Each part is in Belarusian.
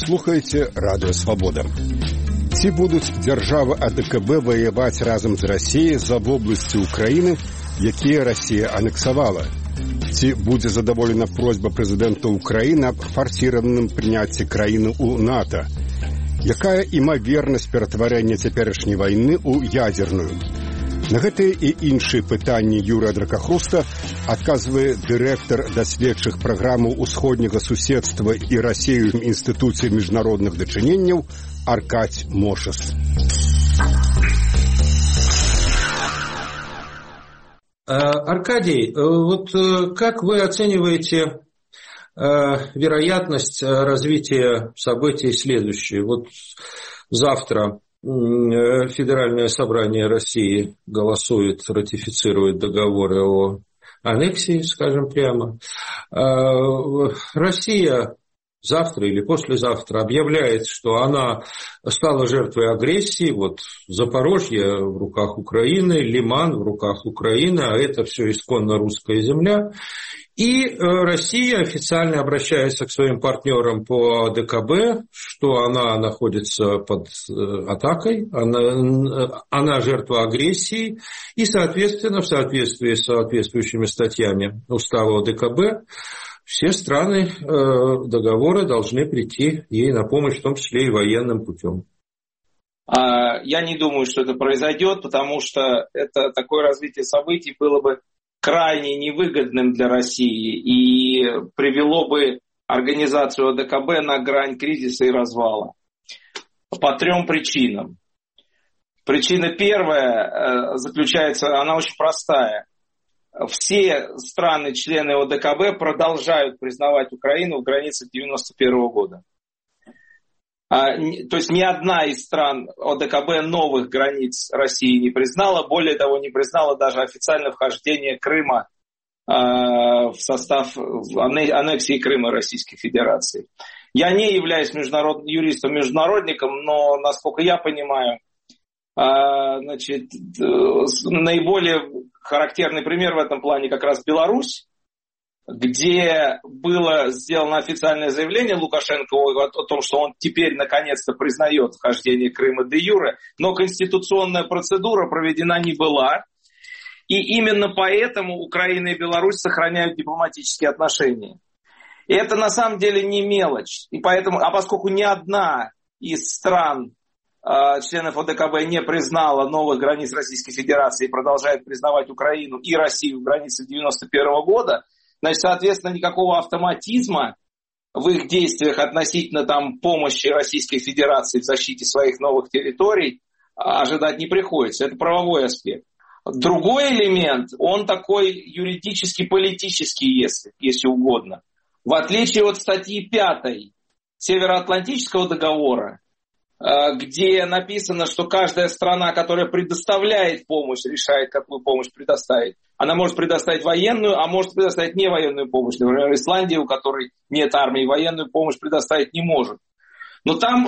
Слухаеце Радыё Свабода. Ці будуць дзяржавы АДКБ ваяваць разам з Расіяй за вобласці Украіны, якія Расія анексавала? Ці будзе задаволена просьба прэзідэнта Украіны аб фарсіраваным прыняцці краіны ў НАТО? Якая імавернасць ператварэння цяперашняй вайны ў ядзерную? На гэтыя і іншыя пытанні Юрыя Дракахруста адказвае дырэктар даследчых праграмаў усходняга суседства і Расіі ў Інстытуце міжнародных дачыненняў Аркадь Мошас. Аркадий, вот как вы оцениваете вероятность развития событий следующей? Вот завтра Федеральное собрание России голосует, ратифицирует договоры о аннексии, скажем прямо. Россия завтра или послезавтра объявляет, что она стала жертвой агрессии. Вот Запорожье в руках Украины, Лиман в руках Украины, а это все исконно русская земля. И Россия официально обращается к своим партнерам по АДКБ, что она находится под атакой, она жертва агрессии, и, соответственно, в соответствии с соответствующими статьями Устава АДКБ, все страны договора должны прийти ей на помощь, в том числе и военным путем. Я не думаю, что это произойдет, потому что это такое развитие событий было бы крайне невыгодным для России и привело бы организацию АДКБ на грань кризиса и развала. По трем причинам. Причина первая заключается, она очень простая. Все страны-члены ОДКБ продолжают признавать Украину в границах 1991 года. То есть ни одна из стран ОДКБ новых границ России не признала. Более того, не признала даже официальное вхождение Крыма в состав аннексии Крыма Российской Федерации. Я не являюсь юристом-международником, но, насколько я понимаю, наиболее характерный пример в этом плане как раз Беларусь, где было сделано официальное заявление Лукашенко о том, что он теперь наконец-то признает вхождение Крыма де юре, но конституционная процедура проведена не была. И именно поэтому Украина и Беларусь сохраняют дипломатические отношения. И это на самом деле не мелочь. И поэтому, поскольку ни одна из стран, членов ОДКБ, не признала новых границ Российской Федерации и продолжает признавать Украину и Россию в границах 1991 года, значит, соответственно, никакого автоматизма в их действиях относительно помощи Российской Федерации в защите своих новых территорий ожидать не приходится. Это правовой аспект. Другой элемент, он такой юридически-политический, если угодно. В отличие от статьи 5 Североатлантического договора, где написано, что каждая страна, которая предоставляет помощь, решает, какую помощь предоставить. Она может предоставить военную, а может предоставить невоенную помощь. Например, Исландия, у которой нет армии, военную помощь предоставить не может. Но там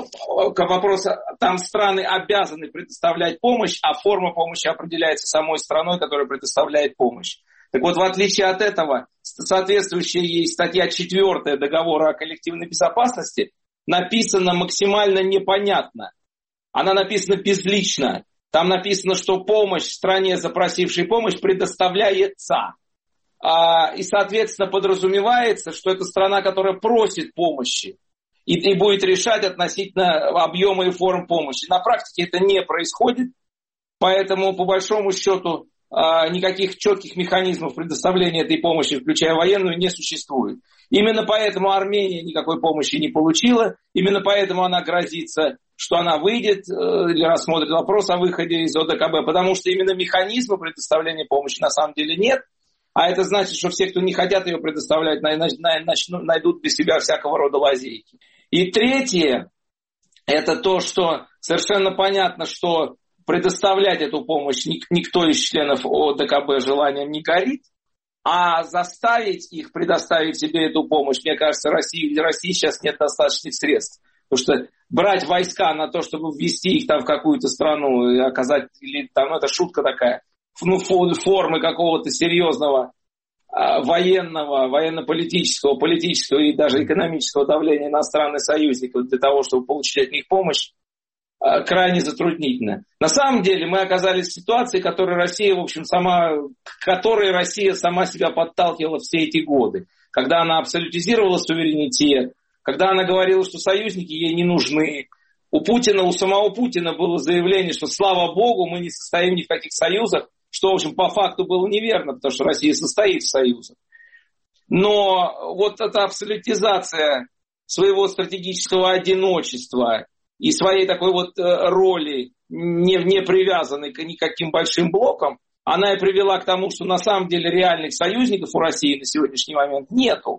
страны обязаны предоставлять помощь, а форма помощи определяется самой страной, которая предоставляет помощь. Так вот, в отличие от этого, соответствующая ей статья 4 договора о коллективной безопасности написана максимально непонятно. Она написана безлично. Там написано, что помощь стране, запросившей помощь, предоставляется. И, соответственно, подразумевается, что это страна, которая просит помощи. И будет решать относительно объема и форм помощи. На практике это не происходит. Поэтому, по большому счету, никаких четких механизмов предоставления этой помощи, включая военную, не существует. Именно поэтому Армения никакой помощи не получила. Именно поэтому она грозится, что она выйдет или рассмотрит вопрос о выходе из ОДКБ. Потому что именно механизма предоставления помощи на самом деле нет. А это значит, что все, кто не хотят ее предоставлять, найдут для себя всякого рода лазейки. И третье, это то, что совершенно понятно, что предоставлять эту помощь никто из членов ОДКБ желанием не горит. А заставить их предоставить себе эту помощь, мне кажется, для России сейчас нет достаточных средств. Потому что брать войска на то, чтобы ввести их в какую-то страну и оказать, это шутка такая, формы какого-то серьезного военно-политического, политического и даже экономического давления иностранных союзников для того, чтобы получить от них помощь, крайне затруднительно. На самом деле мы оказались в ситуации, которой Россия сама себя подталкивала все эти годы. Когда она абсолютизировала суверенитет, когда она говорила, что союзники ей не нужны. У самого Путина было заявление, что слава богу, мы не состоим ни в каких союзах, что, в общем, по факту было неверно, потому что Россия состоит в союзах. Но вот эта абсолютизация своего стратегического одиночества и своей такой вот роли, не привязанной к никаким большим блокам, она и привела к тому, что на самом деле реальных союзников у России на сегодняшний момент нету.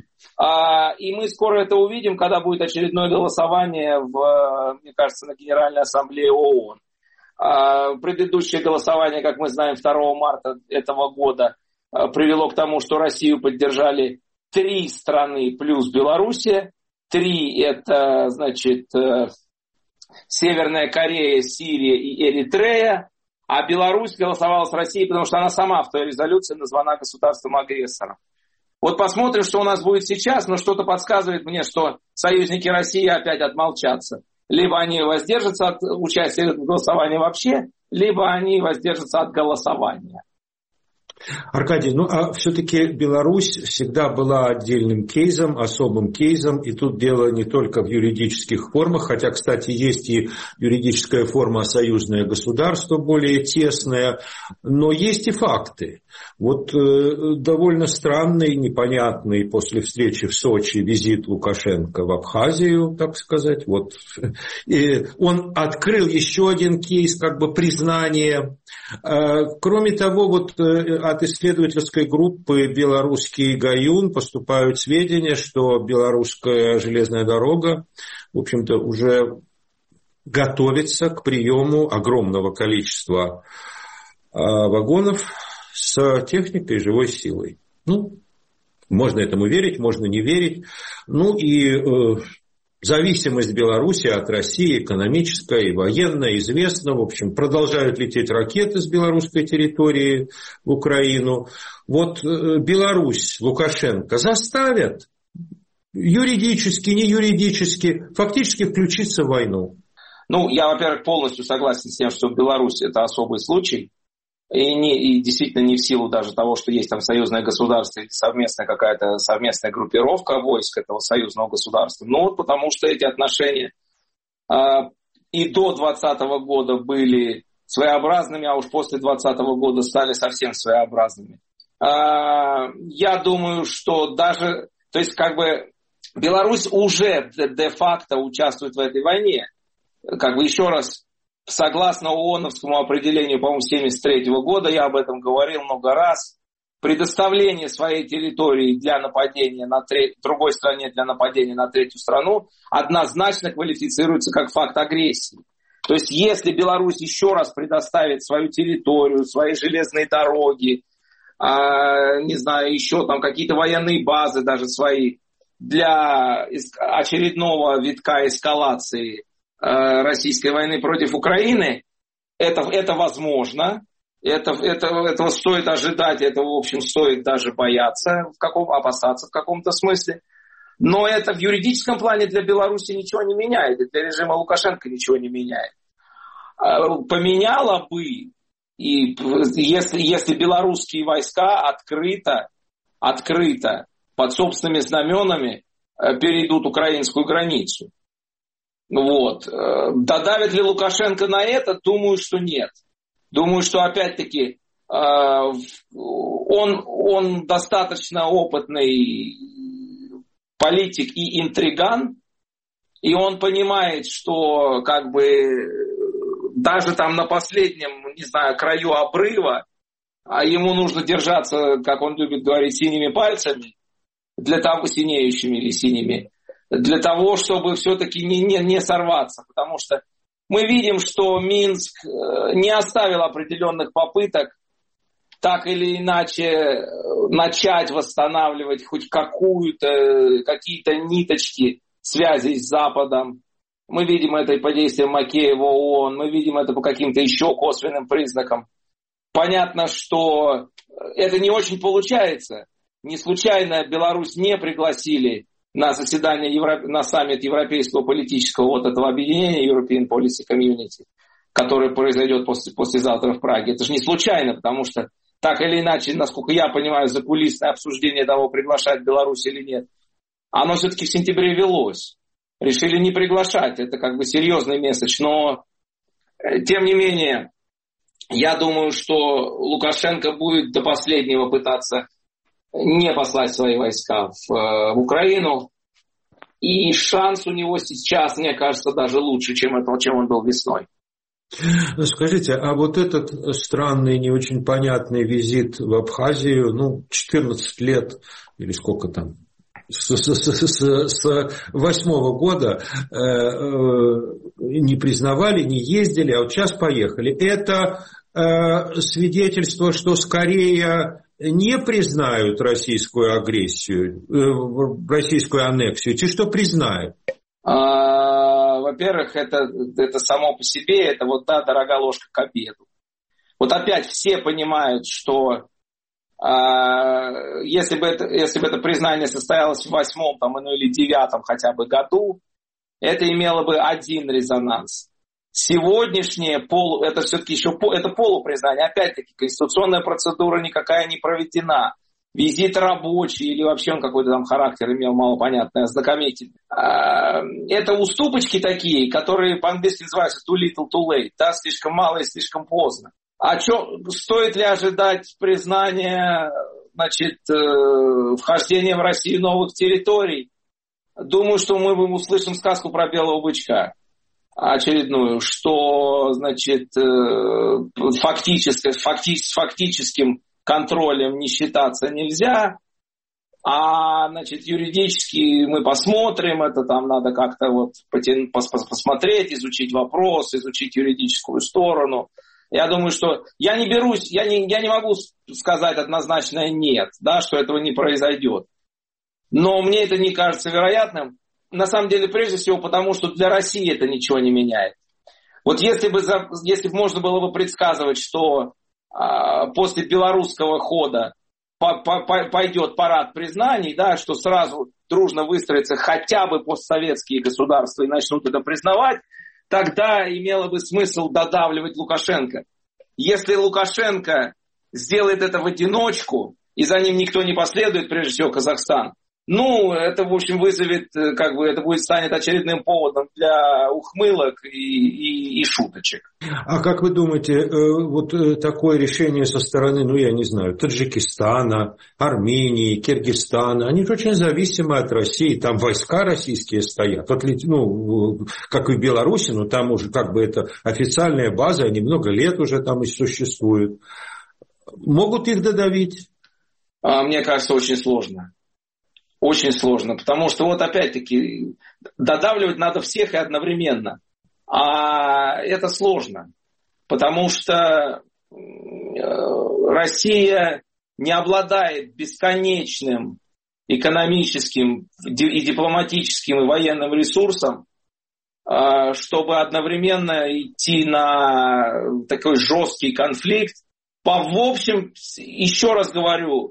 И мы скоро это увидим, когда будет очередное голосование, мне кажется, на Генеральной Ассамблее ООН. Предыдущее голосование, как мы знаем, 2 марта этого года привело к тому, что Россию поддержали 3 страны плюс Белоруссия. 3 это, значит, Северная Корея, Сирия и Эритрея. А Беларусь голосовала с Россией, потому что она сама в той резолюции названа государством-агрессором. Вот посмотрим, что у нас будет сейчас, но что-то подсказывает мне, что союзники России опять отмолчатся. Либо они воздержатся от участия в голосовании вообще, либо они воздержатся от голосования. Аркадий, а все-таки Беларусь всегда была отдельным кейсом, особым кейсом, и тут дело не только в юридических формах, хотя, кстати, есть и юридическая форма союзное государство, более тесное, но есть и факты. Вот довольно странный, непонятный после встречи в Сочи визит Лукашенко в Абхазию, так сказать. Вот. И он открыл еще один кейс, как бы признание. Кроме того, вот от исследовательской группы «Белорусский Гаюн» поступают сведения, что белорусская железная дорога, в общем-то, уже готовится к приему огромного количества вагонов с техникой и живой силой. Можно этому верить, можно не верить. Зависимость Беларуси от России экономическая и военная известна. В общем, продолжают лететь ракеты с белорусской территории в Украину. Вот Беларусь, Лукашенко заставят юридически, не юридически, фактически включиться в войну. Я, во-первых, полностью согласен с тем, что Беларусь – это особый случай. И действительно не в силу даже того, что есть там союзное государство или какая-то совместная группировка войск этого союзного государства. Потому что эти отношения и до 2020 года были своеобразными, а уж после 2020 года стали совсем своеобразными. Я думаю, что даже, Беларусь уже де-факто участвует в этой войне. Еще раз, согласно ООНовскому определению, по-моему, 1973 года, я об этом говорил много раз, предоставление своей территории для нападения на другой стране, для нападения на третью страну, однозначно квалифицируется как факт агрессии. То есть, если Беларусь еще раз предоставит свою территорию, свои железные дороги, еще там какие-то военные базы даже свои для очередного витка эскалации российской войны против Украины, это возможно, этого стоит ожидать, этого, в общем, стоит даже опасаться в каком-то смысле. Но это в юридическом плане для Беларуси ничего не меняет, и для режима Лукашенко ничего не меняет. Поменяло бы, если белорусские войска открыто под собственными знаменами перейдут украинскую границу. Додавит ли Лукашенко на это? Думаю, что нет. Думаю, что опять-таки он достаточно опытный политик и интриган, и он понимает, что даже там на последнем, краю обрыва, ему нужно держаться, как он любит говорить, синими пальцами, синеющими или синими, для того, чтобы все-таки не сорваться. Потому что мы видим, что Минск не оставил определенных попыток так или иначе начать восстанавливать хоть какие-то ниточки связей с Западом. Мы видим это и по действиям Макеева ООН, мы видим это по каким-то еще косвенным признакам. Понятно, что это не очень получается. Не случайно Беларусь не пригласили на заседание, на саммит Европейского политического вот этого объединения European Policy Community, который произойдет послезавтра в Праге. Это же не случайно, потому что так или иначе, насколько я понимаю, закулисное обсуждение того, приглашать Беларусь или нет, оно все-таки в сентябре велось. Решили не приглашать, это как бы серьезный месседж. Но, тем не менее, я думаю, что Лукашенко будет до последнего пытаться не послать свои войска в Украину. И шанс у него сейчас, мне кажется, даже лучше, чем он был весной. Скажите, а вот этот странный, не очень понятный визит в Абхазию, 14 лет, или сколько там, с 8-го года не признавали, не ездили, а вот сейчас поехали. Это свидетельство, что скорее не признают российскую агрессию, российскую аннексию, те, что признают? Во-первых, это само по себе, это вот дорога ложка к обеду. Вот опять все понимают, что если бы это признание состоялось в 8-м или 9-м хотя бы году, это имело бы один резонанс. Сегодняшнее это все-таки еще это полупризнание. Опять-таки, конституционная процедура никакая не проведена. Визит рабочий или вообще он какой-то там характер имел малопонятный, ознакомительный. Это уступочки такие, которые по-английски называются too little, too late. Да, слишком мало и слишком поздно. Стоит ли ожидать признания, вхождения в Россию новых территорий? Думаю, что мы услышим сказку про белого бычка очередную, что, фактическим контролем не считаться нельзя, а, юридически мы посмотрим, это там надо как-то посмотреть, изучить вопрос, изучить юридическую сторону. Я думаю, что я не могу сказать однозначно нет, да, что этого не произойдет. Но мне это не кажется вероятным. На самом деле, прежде всего, потому что для России это ничего не меняет. Вот если бы можно было бы предсказывать, что после белорусского хода пойдет парад признаний, да, что сразу дружно выстроятся хотя бы постсоветские государства и начнут это признавать, тогда имело бы смысл додавливать Лукашенко. Если Лукашенко сделает это в одиночку, и за ним никто не последует, прежде всего Казахстан, это, в общем, вызовет, станет очередным поводом для ухмылок и шуточек. А как вы думаете, вот такое решение со стороны, я не знаю, Таджикистана, Армении, Киргизстана, они же очень зависимы от России, там войска российские стоят, как и в Беларуси, но там уже это официальная база, они много лет уже там и существуют. Могут их додавить? Мне кажется, очень сложно. Очень сложно, потому что опять-таки додавливать надо всех и одновременно. А это сложно, потому что Россия не обладает бесконечным экономическим и дипломатическим и военным ресурсом, чтобы одновременно идти на такой жесткий конфликт. В общем, еще раз говорю,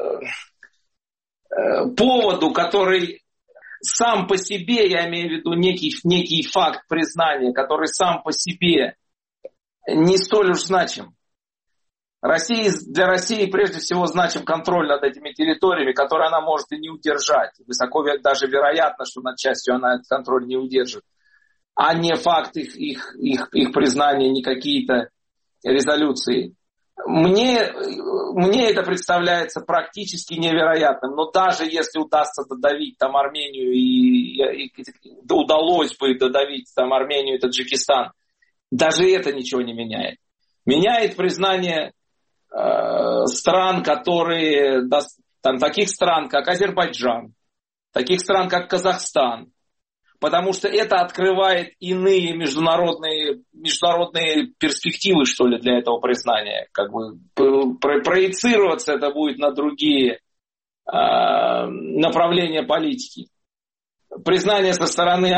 поводу, который сам по себе, я имею в виду некий факт признания, который сам по себе не столь уж значим. Для России прежде всего значим контроль над этими территориями, который она может и не удержать. Высоко даже вероятно, что над частью она этот контроль не удержит. А не факт их признания, не какие-то резолюции. Мне это представляется практически невероятным, но даже если удастся додавить там Армению и удалось бы додавить там Армению и Таджикистан, даже это ничего не меняет. Меняет признание стран, которые, таких стран, как Азербайджан, таких стран, как Казахстан, потому что это открывает иные международные перспективы, что ли, для этого признания. Проецироваться это будет на другие направления политики. Признание со стороны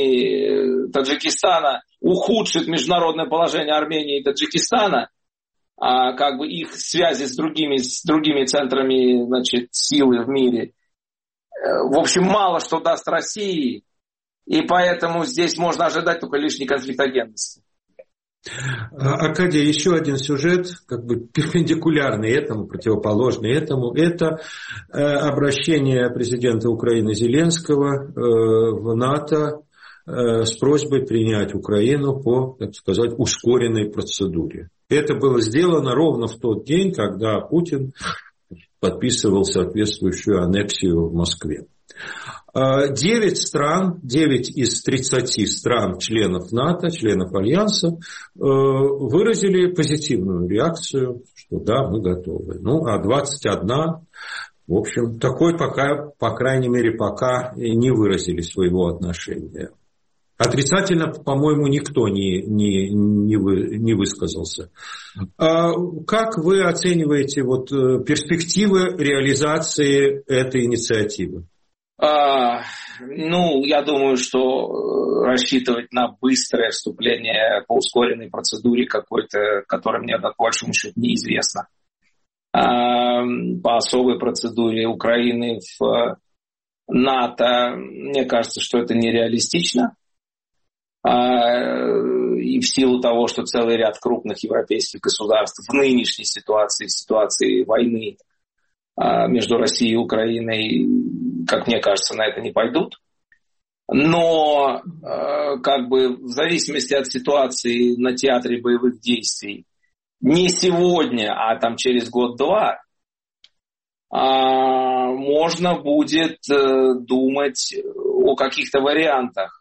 Армении, Таджикистана ухудшит международное положение Армении и Таджикистана, как бы их связи с другими центрами, значит, силы в мире, в общем, мало что даст России, и поэтому здесь можно ожидать только лишней конфликтогенности. Аркадий, еще один сюжет, как бы перпендикулярный этому, противоположный этому, это обращение президента Украины Зеленского в НАТО с просьбой принять Украину по, так сказать, ускоренной процедуре. Это было сделано ровно в тот день, когда Путин подписывал соответствующую аннексию в Москве. 9 из 30 стран, членов НАТО, членов Альянса, выразили позитивную реакцию, что да, мы готовы. Ну, а 21, в общем, такой пока, по крайней мере, пока не выразили своего отношения. Отрицательно, по-моему, никто не высказался. Как вы оцениваете вот перспективы реализации этой инициативы? Ну, я думаю, что рассчитывать на быстрое вступление по ускоренной процедуре какой-то, которая мне, по большому счету, неизвестна, по особой процедуре Украины в НАТО, мне кажется, что это нереалистично. И в силу того, что целый ряд крупных европейских государств в нынешней ситуации войны между Россией и Украиной, как мне кажется, на это не пойдут. Но как бы в зависимости от ситуации на театре боевых действий, не сегодня, а там через год-два, можно будет думать о каких-то вариантах.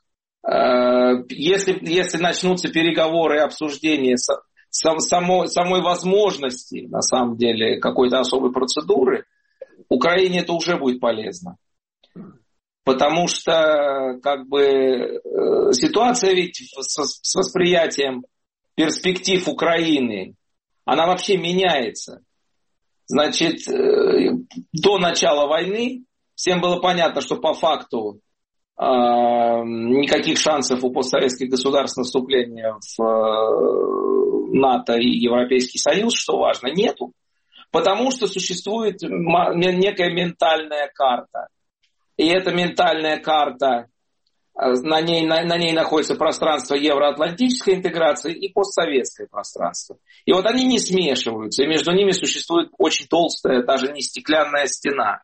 Если начнутся переговоры и обсуждения самой возможности, на самом деле, какой-то особой процедуры, Украине это уже будет полезно. Потому что как бы ситуация ведь с восприятием перспектив Украины, она вообще меняется. Значит, до начала войны всем было понятно, что по факту никаких шансов у постсоветских государств на вступление в НАТО и Европейский Союз, что важно, нету. Потому что существует некая ментальная карта. И эта ментальная карта, на ней находится пространство евроатлантической интеграции и постсоветское пространство. И вот они не смешиваются, и между ними существует очень толстая, даже не стеклянная стена.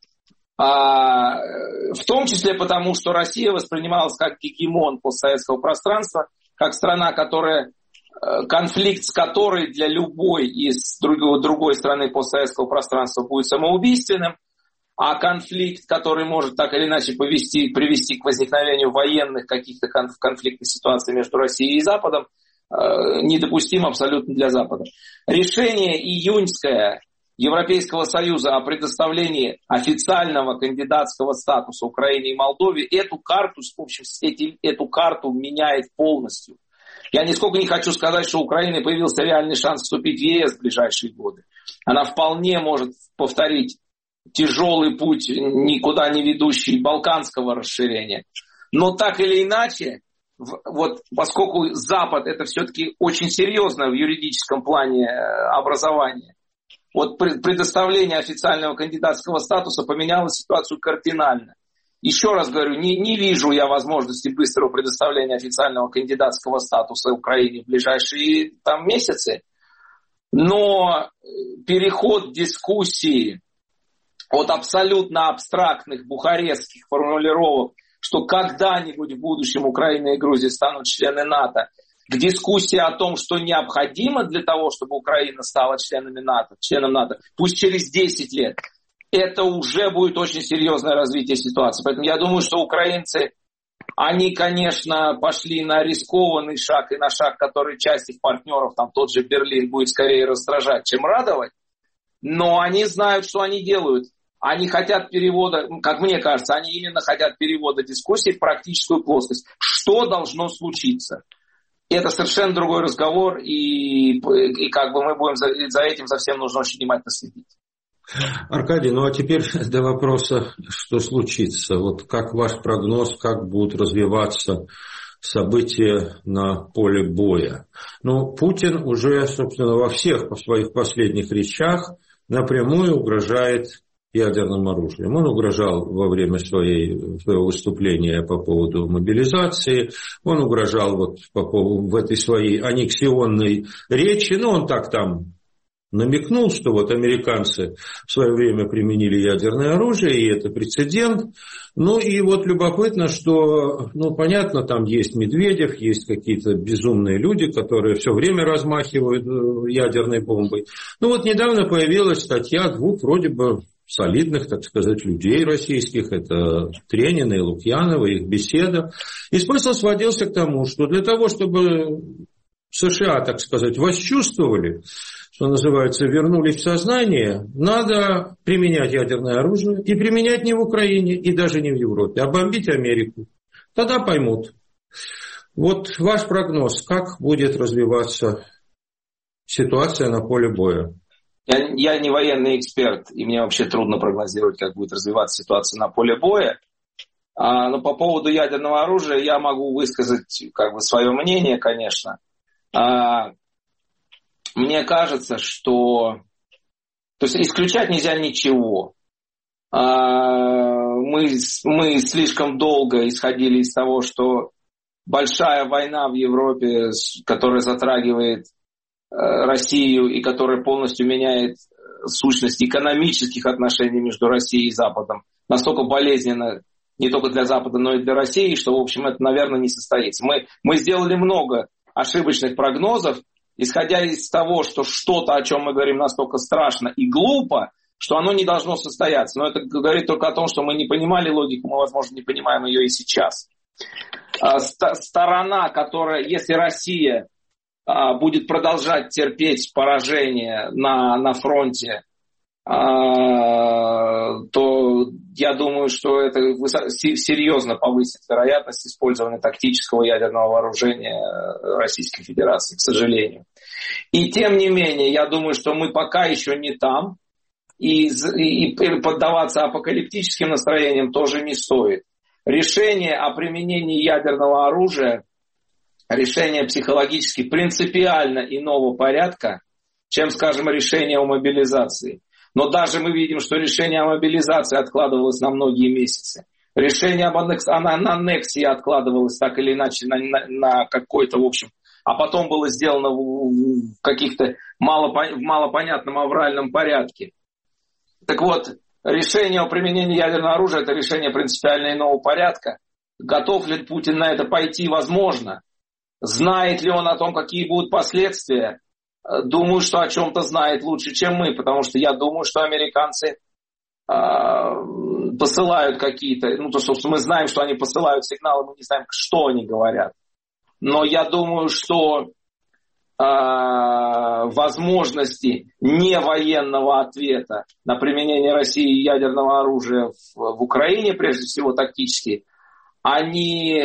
В том числе потому, что Россия воспринималась как гегемон постсоветского пространства, как страна, конфликт с которой для любой из другой страны постсоветского пространства будет самоубийственным, а конфликт, который может так или иначе привести к возникновению военных каких-то конфликтных ситуаций между Россией и Западом, недопустим абсолютно для Запада. Решение июньское Европейского Союза о предоставлении официального кандидатского статуса Украине и Молдове эту карту меняет полностью. Я нисколько не хочу сказать, что у Украины появился реальный шанс вступить в ЕС в ближайшие годы. Она вполне может повторить тяжелый путь, никуда не ведущий балканского расширения. Но так или иначе, вот поскольку Запад это все-таки очень серьезно в юридическом плане образования, вот предоставление официального кандидатского статуса поменяло ситуацию кардинально. Еще раз говорю, не вижу я возможности быстрого предоставления официального кандидатского статуса Украине в ближайшие месяцы. Но переход дискуссии от абсолютно абстрактных бухарестских формулировок, что когда-нибудь в будущем Украина и Грузия станут членами НАТО, к дискуссии о том, что необходимо для того, чтобы Украина стала членом НАТО, пусть через 10 лет, это уже будет очень серьезное развитие ситуации. Поэтому я думаю, что украинцы, они, конечно, пошли на рискованный шаг и на шаг, который часть их партнеров, тот же Берлин, будет скорее раздражать, чем радовать. Но они знают, что они делают. Они хотят перевода, как мне кажется, они именно хотят перевода дискуссии в практическую плоскость. Что должно случиться? Это совершенно другой разговор, и как бы мы будем за этим совсем нужно очень внимательно следить. Аркадий, ну а теперь до вопроса, что случится. Вот как ваш прогноз, как будут развиваться события на поле боя. Но Путин уже, собственно, во всех своих последних речах напрямую угрожает ядерным оружием. Он угрожал во время своего выступления по поводу мобилизации, он угрожал в этой своей аннексионной речи, он так там намекнул, что американцы в свое время применили ядерное оружие, и это прецедент. И любопытно, что, понятно, там есть Медведев, есть какие-то безумные люди, которые все время размахивают ядерной бомбой. Недавно появилась статья двух вроде бы солидных, так сказать, людей российских, это Тренина и Лукьянова, их беседа. И смысл сводился к тому, что для того, чтобы США, так сказать, восчувствовали, что называется, вернулись в сознание, надо применять ядерное оружие и применять не в Украине и даже не в Европе, а бомбить Америку. Тогда поймут. Ваш прогноз, как будет развиваться ситуация на поле боя? Я не военный эксперт, и мне вообще трудно прогнозировать, как будет развиваться ситуация на поле боя. Но по поводу ядерного оружия я могу высказать свое мнение, конечно. Мне кажется, что... То есть исключать нельзя ничего. Мы слишком долго исходили из того, что большая война в Европе, которая затрагивает Россию и которая полностью меняет сущность экономических отношений между Россией и Западом, настолько болезненно не только для Запада, но и для России, что, в общем, это, наверное, не состоится. Мы сделали много ошибочных прогнозов, исходя из того, что что-то, о чем мы говорим, настолько страшно и глупо, что оно не должно состояться. Но это говорит только о том, что мы не понимали логику, мы, возможно, не понимаем ее и сейчас. Сторона, которая, если Россия будет продолжать терпеть поражение на фронте, то я думаю, что это серьезно повысит вероятность использования тактического ядерного вооружения Российской Федерации, к сожалению. И тем не менее, я думаю, что мы пока еще не там, и поддаваться апокалиптическим настроениям тоже не стоит. Решение о применении ядерного оружия, решение психологически принципиально иного порядка, чем, скажем, решение о мобилизации. Но даже мы видим, что решение о мобилизации откладывалось на многие месяцы. Решение об аннексии откладывалось так или иначе на какой-то, в общем, а потом было сделано в каких-то малопонятном авральном порядке. Так вот, решение о применении ядерного оружия – это решение принципиально иного порядка. Готов ли Путин на это пойти? Возможно. Знает ли он о том, какие будут последствия? Думаю, что о чем-то знает лучше, чем мы, потому что я думаю, что американцы посылают какие-то... собственно, мы знаем, что они посылают сигналы, мы не знаем, что они говорят. Но я думаю, что возможности невоенного ответа на применение России ядерного оружия в Украине, прежде всего тактически, они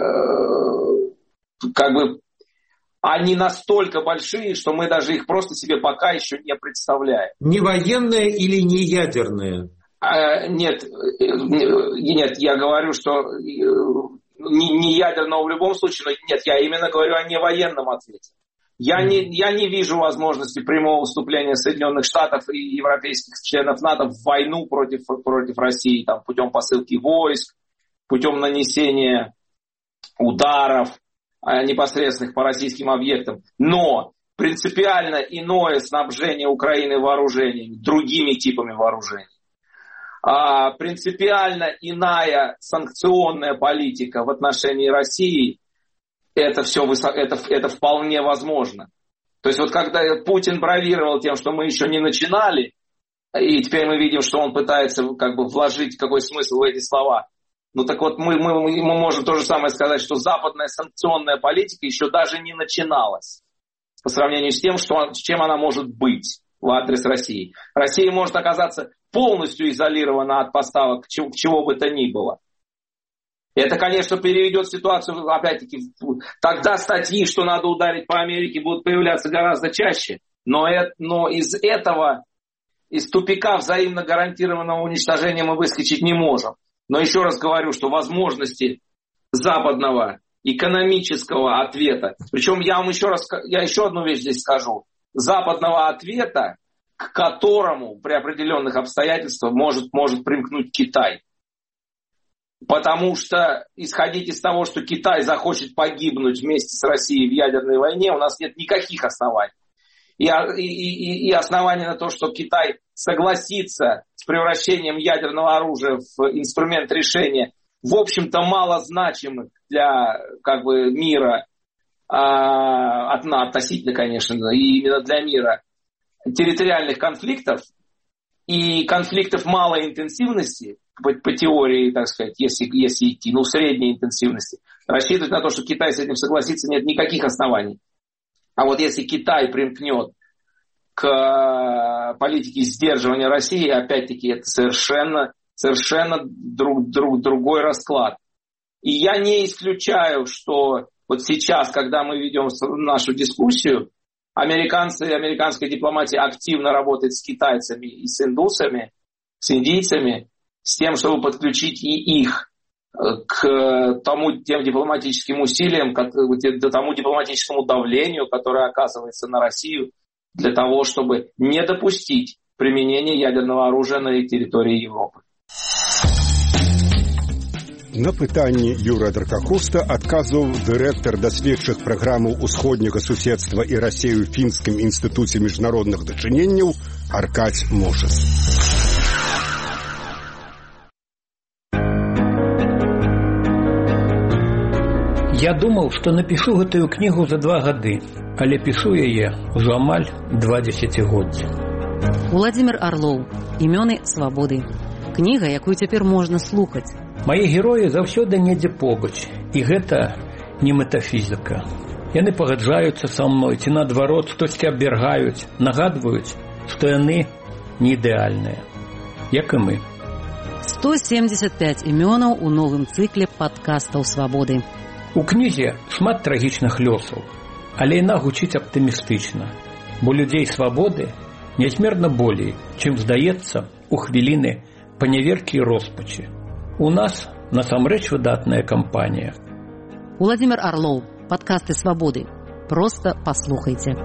они настолько большие, что мы даже их просто себе пока еще не представляем. Не военные или не ядерные? Нет, я говорю, что не ядерного в любом случае, но нет, я именно говорю о невоенном ответе. Я не вижу возможности прямого вступления Соединенных Штатов и европейских членов НАТО в войну против России, путем посылки войск, путем нанесения ударов непосредственных по российским объектам. Но принципиально иное снабжение Украины вооружениями, другими типами вооружений. Принципиально иная санкционная политика в отношении России, это вполне возможно. То есть когда Путин бравировал тем, что мы еще не начинали, и теперь мы видим, что он пытается вложить какой смысл в эти слова. Мы можем то же самое сказать, что западная санкционная политика еще даже не начиналась по сравнению с тем, с чем она может быть в адрес России. Россия может оказаться полностью изолирована от поставок чего бы то ни было. Это, конечно, переведет ситуацию, опять-таки, тогда статьи, что надо ударить по Америке, будут появляться гораздо чаще. Но из тупика взаимно гарантированного уничтожения мы выскочить не можем. Но еще раз говорю, что возможности западного экономического ответа. Причем я еще одну вещь здесь скажу. Западного ответа, к которому при определенных обстоятельствах может примкнуть Китай. Потому что исходить из того, что Китай захочет погибнуть вместе с Россией в ядерной войне, у нас нет никаких оснований. И оснований на то, что Китай согласится с превращением ядерного оружия в инструмент решения, в общем-то, малозначимых для мира, относительно, конечно, и именно для мира, территориальных конфликтов и конфликтов малой интенсивности, по теории, так сказать, если идти, средней интенсивности, рассчитывать на то, что Китай с этим согласится, нет никаких оснований. А вот если Китай примкнет к политике сдерживания России, опять-таки, это совершенно другой расклад. И я не исключаю, что вот сейчас, когда мы ведем нашу дискуссию, американская дипломатия активно работает с китайцами и с индусами, с индийцами, с тем, чтобы подключить и их к тем дипломатическим усилиям, к тому дипломатическому давлению, которое оказывается на Россию, для того, чтобы не допустить применения ядерного оружия на территории Европы. На пытанні Юра Дракахуста адказваў дырэктар даследчых праграмаў усходняга суседства і Расіі ў Фінскім інстытуце міжнародных дачыненняў Аркадзь Мошас. Я думаў, што напішу гэтую кнігу за 2 гады, але пішу яе ўжо амаль 2 дзесяцігоддзі. Уладзімір Арлоў. Імёны свабоды. Кніга, якую цяпер можна слухаць. Мае героі заўсёды недзе побач, і гэта не метафізіка. Яны пагаджаюцца са мной, ці наадварот, штосьці абвяргаюць, нагадваюць, што яны не ідэальныя, як і мы. 175 імёнаў у новым цыкле падкастаў свабоды. У кнізе шмат трагічных лёсаў, але яна гучыць аптымістычна, бо людзей свабоды нязмерна болей, чым здаецца у хвіліны паняверкі і роспачы. У нас насамрэч выдатная кампанія. Уладзімір Арлоў. Падкасты свабоды. Проста паслухайце.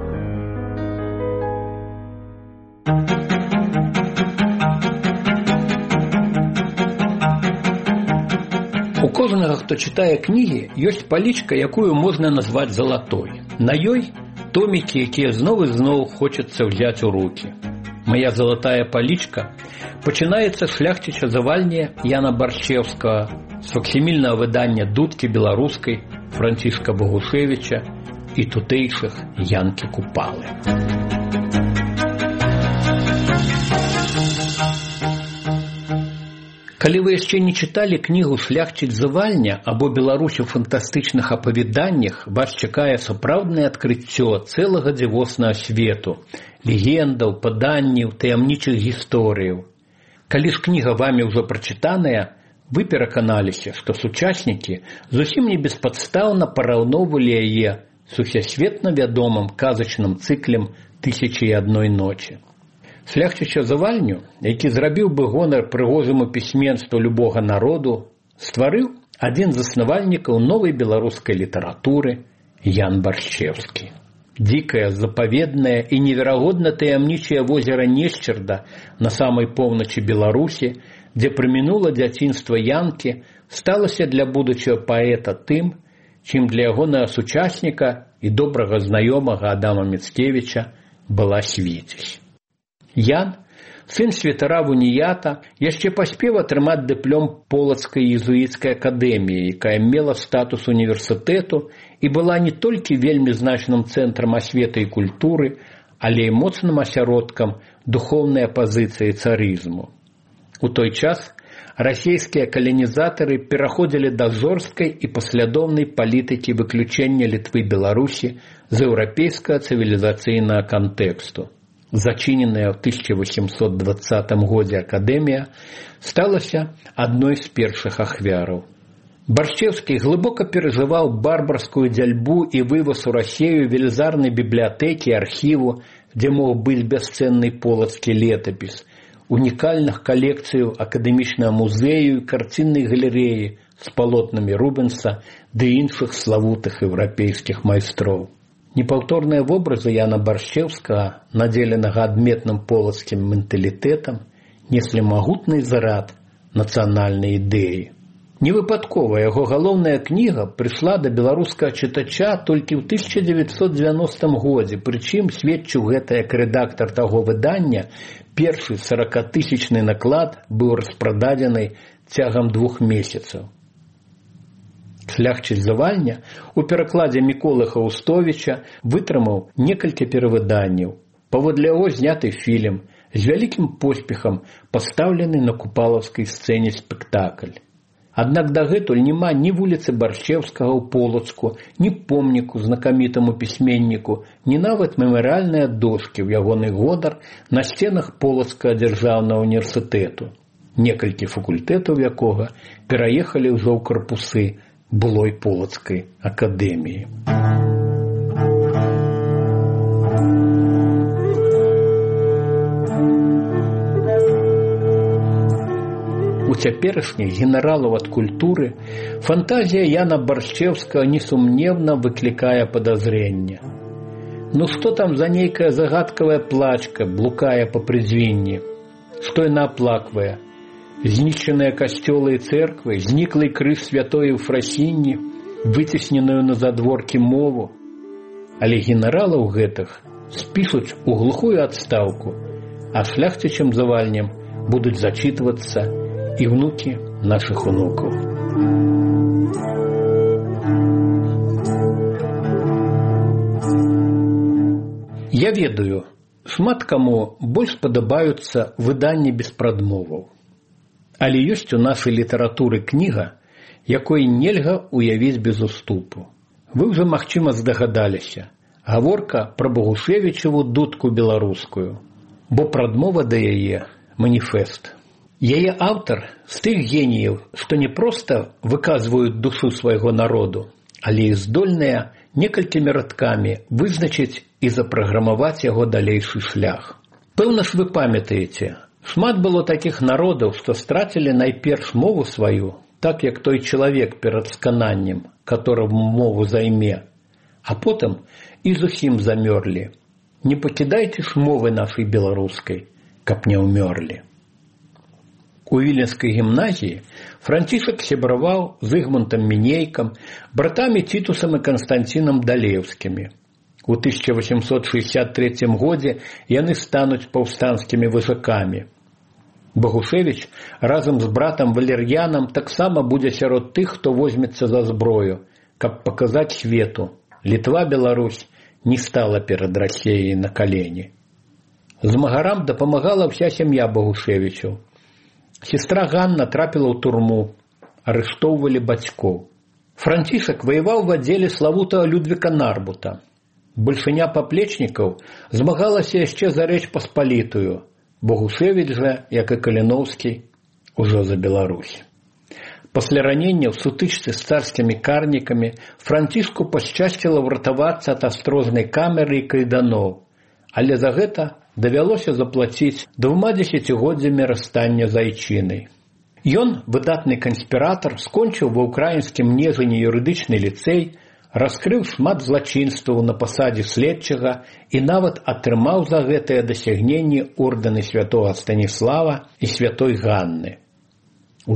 У кожнага, хто чытае кнігі, ёсць палічка, якую можна назваць залатой. На ёй томікі, якія зноў і зноў хочацца ўзяць у рукі. Моя залатая палічка пачынаецца з шляхціча завальні Яна Баршчеўскага, з факсімільнага выдання дудкі беларускай Францішка Богушевіча і тутэйшых Янкі Купалы. Калі вы яшчэ не чыталі кнігу «Шляхціч завальня» або «Беларусь у фантастычных апавяданнях», вас чакае сапраўднае адкрыццё цэлага дзівоснага свету, легендаў, паданняў, таямнічых гісторыяў. Калі ж кніга вамі ўжо прачытаная, вы пераканаліся, што сучаснікі зусім не беспадстаўна параўноўвалі яе з усесветна вядомым казачным цыклем «Тысячи і адной ночі». Шляхціча завальню, які зрабіў бы гонар прыгожаму пісьменству любога народу, стварыў адзін з заснавальнікаў новай беларускай літаратуры Ян Баршчеўскі. Дзікае, запаведнае і неверагодна таямнічае возера Нешчарда на самай поўначы Беларусі, дзе прамінула дзяцінства Янкі, сталася для будучага паэта тым, чым для ягонага сучасніка і добрага знаёмага Адама Міцкевіча была Свіцязь. Ян, сын святара Вуніята, яшчэ паспеў атрымаць дыплом Полацкай езуіцкай акадэміі, якая мела статус універсітэту і была не толькі вельмі значным цэнтрам асветы і культуры, але і моцным асяродкам духоўнай апазіцыі царызму. У той час расійскія каланізатары пераходзілі да жорсткай і паслядоўнай палітыкі выключэння Літвы і Беларусі з еўрапейскага цывілізацыйнага кантэксту. Зачыненая ў 1820 годзе акадэмія сталася адной з першых ахвяраў. Баршчеўскі глыбока перажываў барбарскую дзяльбу і вываз у Расію велізарнай бібліятэкі, архіву, дзе мог быць бясцэнны полацкі летапіс, унікальных калекцыяў акадэмічнага музею і карціннай галерэі з палотнамі Рубенса ды іншых славутых еўрапейскіх майстроў. Непаўторныя вобразы Яна Баршчэўскага, надзеленага адметным полацкім менталітэтам, неслі магутны зарад нацыянальнай ідэі. Невыпадкова яго галоўная кніга прыйшла да беларускага чытача толькі ў 1990 годзе, прычым сведчыў гэта як рэдактар таго выдання, першы 40-тысячны наклад быў распрададзены цягам 2 месяцаў. «Шляхціц Завальня» у перакладзе Міколы Хаустовіча вытрымаў некалькі перавыданняў. Паводле яго зняты фільм, з вялікім поспехам пастаўлены на купалаўскай сцэне спектакль. Аднак дагэтуль няма ні вуліцы Баршчэўскага ў Полацку, ні помніку знакамітаму пісьменніку, ні нават мемарыяльныя дошкі ў ягоны годар на сценах Полацкага дзяржаўнага універсітэту, некалькі факультэтаў якога пераехалі ўжо ў карпусы былой Полацкай акадэміі. У цяперашніх генералаў ад культуры фантазія Яна Баршчэўскага несумневна выклікае падазрэнне. Ну што там за нейкая загадкавая плачка блукае па прызвінні? Што яна аплаквае? Знішчаныя касцёлы і цэрквы, зніклы крыж святой Еўфрасіні, выцесненую на задворкі мову. Але генералаў гэтых спішуць у глухую адстаўку, а шляхцічым Завальням будуць зачитываться і внукі нашых унукаў. Я ведаю, шмат каму больш падабаюцца выданні без прадмоваў. Але ёсць у нашай літаратуры кніга, якой нельга уявіць без уступу. Вы ўжо, магчыма, здагадаліся. Гаворка пра Богушевічеву дудку беларускую, бо прадмова да яе маніфест. Яе аўтар з тых геніяў, што не проста выказваюць душу свайго народу, але і здольныя некалькімі радкамі вызначыць і запраграмаваць яго далейшы шлях. Пэўна ж вы памятаеце, шмат было такіх народаў, што страцілі найперш мову сваю, так як той чалавек перад скананнем, которому мову займе, а потым і зусім замёрлі. Не пакідайце ж мовы нашай беларускай, каб не ўмёрлі. У Віленскай гімназіі Францішак сябраваў з Ігмунтам Мінейкам, братамі Тітусам і Канстанцінам Далеўскімі. У 1863 годзе яны стануць паўстанцкімі вожакамі. Богушевіч разам з братам Валер'янам таксама будзе сярод тых, хто возьмецца за зброю, каб паказаць свету. Літва-Беларусь не стала перад Расіяй на калені. Змагарам дапамагала ўся сям'я Богушевічаў. Сестра Ганна трапіла ў турму, арыштоўвалі бацькоў. Францішак ваяваў в аддзеле славутага Людвіка Нарбута. Большыня паплечнікаў змагалася яшчэ за Рэч Паспалітую. Богушевіч жа, як і Каліноўскі, ужо за Беларусь. Пасля ранення ў сутычцы з царскімі карнікамі Францішку пашчасціла ўратавацца ад астрознай камеры і кайданоў, але за гэта давялося заплаціць 20 годзямі расстання з айчынай. Ён, выдатны канспіратар, скончыў ва ўкраінскім Нежыне юрыдычны ліцэй, раскрыў шмат злачынстваў на пасадзе следчага і нават атрымаў за гэтыя дасягненні ордэны святога Станіслава і святой Ганны. У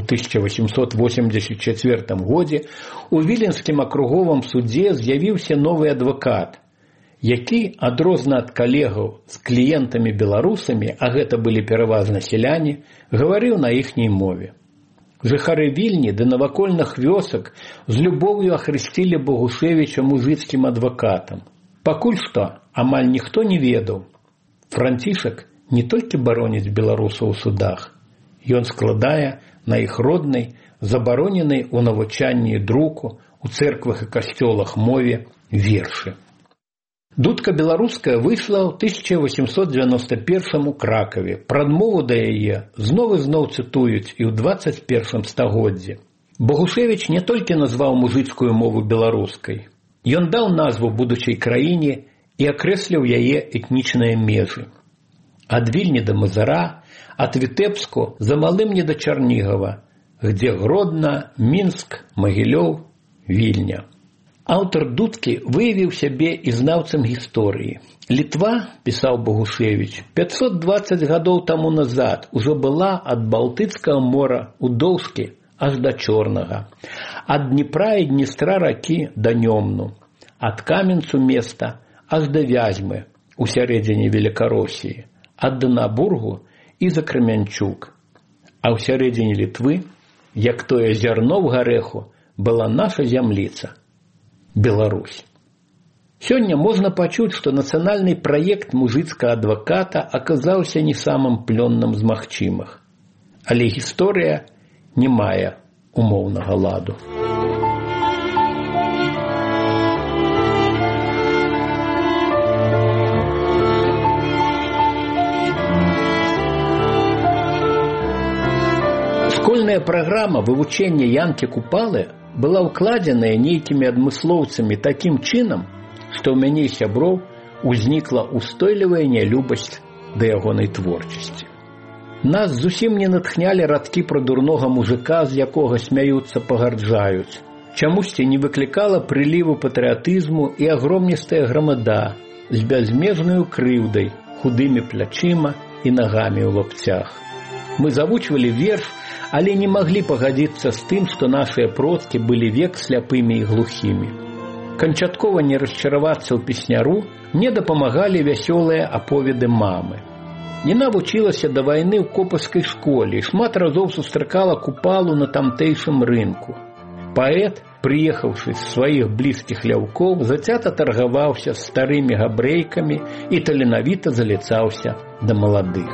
1884 годзе у Віленскім акруговым судзе з'явіўся новы адвакат, які, адрозна ад калегаў з кліентамі-беларусамі, а гэта былі пераважна сяляне, гаварыў на іхняй мове. Жыхары Вільні ды навакольных вёсак з любоўю ахрысцілі Богушевіча мужыцкім адвакатам. Пакуль што амаль ніхто не ведаў. Францішак не толькі бароніць беларусаў у судах, ён складае на іх роднай, забароненай у навучанні і друку, у цэрквах і касцёлах мове вершы. Дудка беларуская выйшла ў 1891 у Кракаве. Прадмову да яе зноў цытуюць і ў 21 стагоддзі. Богушевіч не толькі назваў мужыцкую мову беларускай. Ён даў назву будучай краіне і акрэсліў яе этнічныя межы. Ад Вільні да Мазара, ад Вітэбску за малым не да Чарнігава, где Гродно, Мінск, Магілёў Вільня. Аўтар дудкі выявіў сябе і знаўцам гісторыі. Літва, пісаў Богушевіч, 520 гадоў таму назад ужо была ад Балтыцкага мора у Доўскі аж да Чорнага, ад Дніпра і Дністра ракі да Нёмну, ад Каменцу места аж да Вязьмы у сярэдзіне Велікароссіі, ад Данабургу і за Крамянчук. А ў сярэдзіне Літвы, як тое зярно в гарэху, была наша зямліца – Беларусь. Сёння можна пачуць, што нацыянальны праект мужыцкага адваката аказаўся не самым плённым з магчымых. Але гісторыя не мае умоўнага ладу. Школьная праграма вывучэння Янкі Купалы была ўкладзеная нейкімі адмыслоўцамі такім чынам, што ў мяне сяброў узнікла устойлівая нялюбасць да ягонай творчасці. Нас зусім не натхнялі радкі пра дурнога мужика, з якога смяюцца, пагарджаюць. Чамусьці не выклікала прыліву патрыятызму і агромністая грамада з бязмежнаю крыўдай, худымі плячыма і нагамі ў лапцях. Мы завучвалі верш, але не маглі пагадзіцца з тым, што нашыя продкі былі век сляпымі і глухімі. Канчаткова не расчаравацца ў песняру мне дапамагалі вясёлыя аповеды мамы. Яна вучылася да вайны ў копаўскай школе і шмат разоў сустракала Купалу на тамтэйшым рынку. Паэт, прыехаўшы з сваіх блізкіх ляўкоў, зацята таргаваўся з старымі габрэйкамі і таленавіта заліцаўся да маладых.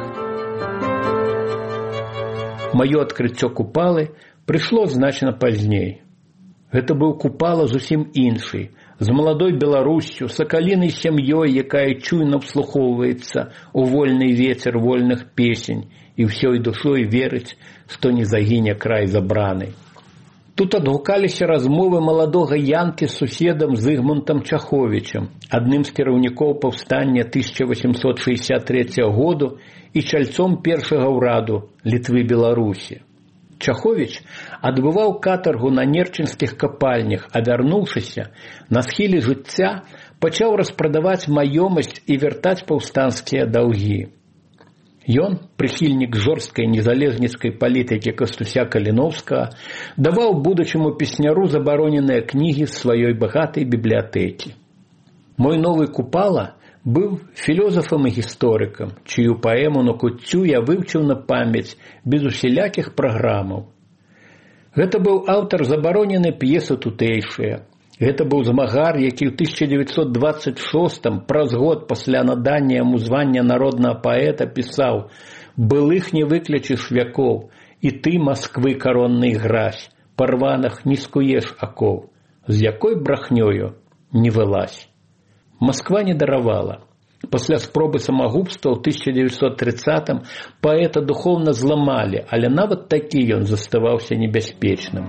Маё адкрыццё Купалы прыйшло значна пазней. Гэта быў Купала зусім іншы, з маладой Беларуссю, сакалінай сям'ёй, якая чуйна вслухоўваецца ў вольны вецер вольных песень і ўсёй душой верыць, што не загіне край забраны. Тут адгукаліся размовы маладога Янкі з суседам Зыгмунтам Чаховічам, адным з кіраўнікоў паўстання 1863 году і чальцом першага ўраду Літвы-Беларусі. Чаховіч адбываў катаргу на нерчынскіх капальнях, а вярнуўшыся, на схіле жыцця пачаў распрадаваць маёмасць і вяртаць паўстанцкія даўгі. Ён, прыхільнік жорсткай незалежніцкай палітыкі Кастуся Каліновскага, даваў будучаму песняру забароненыя кнігі з сваёй багатай бібліятэкі. Мой новы Купала быў філёзафам і гісторыкам, чыю паэму на куццю я вывчыў на памяць без усялякіх праграмаў. Гэта быў аўтар забароненай п'есы тутэйшыя. Гэта быў змагар, які ў 1926 праз год пасля надання яму звання народнага паэта пісаў: «Былых не выклічыш вякоў, і ты, Масквы, коронный гразь, парваных не скуеш акоў, з якой брахнёю не вылазь». Москва не даравала. Пасля спробы самагубства ў 1930-м паэта духоўна зламалі, але нават такі ён заставаўся небяспечным.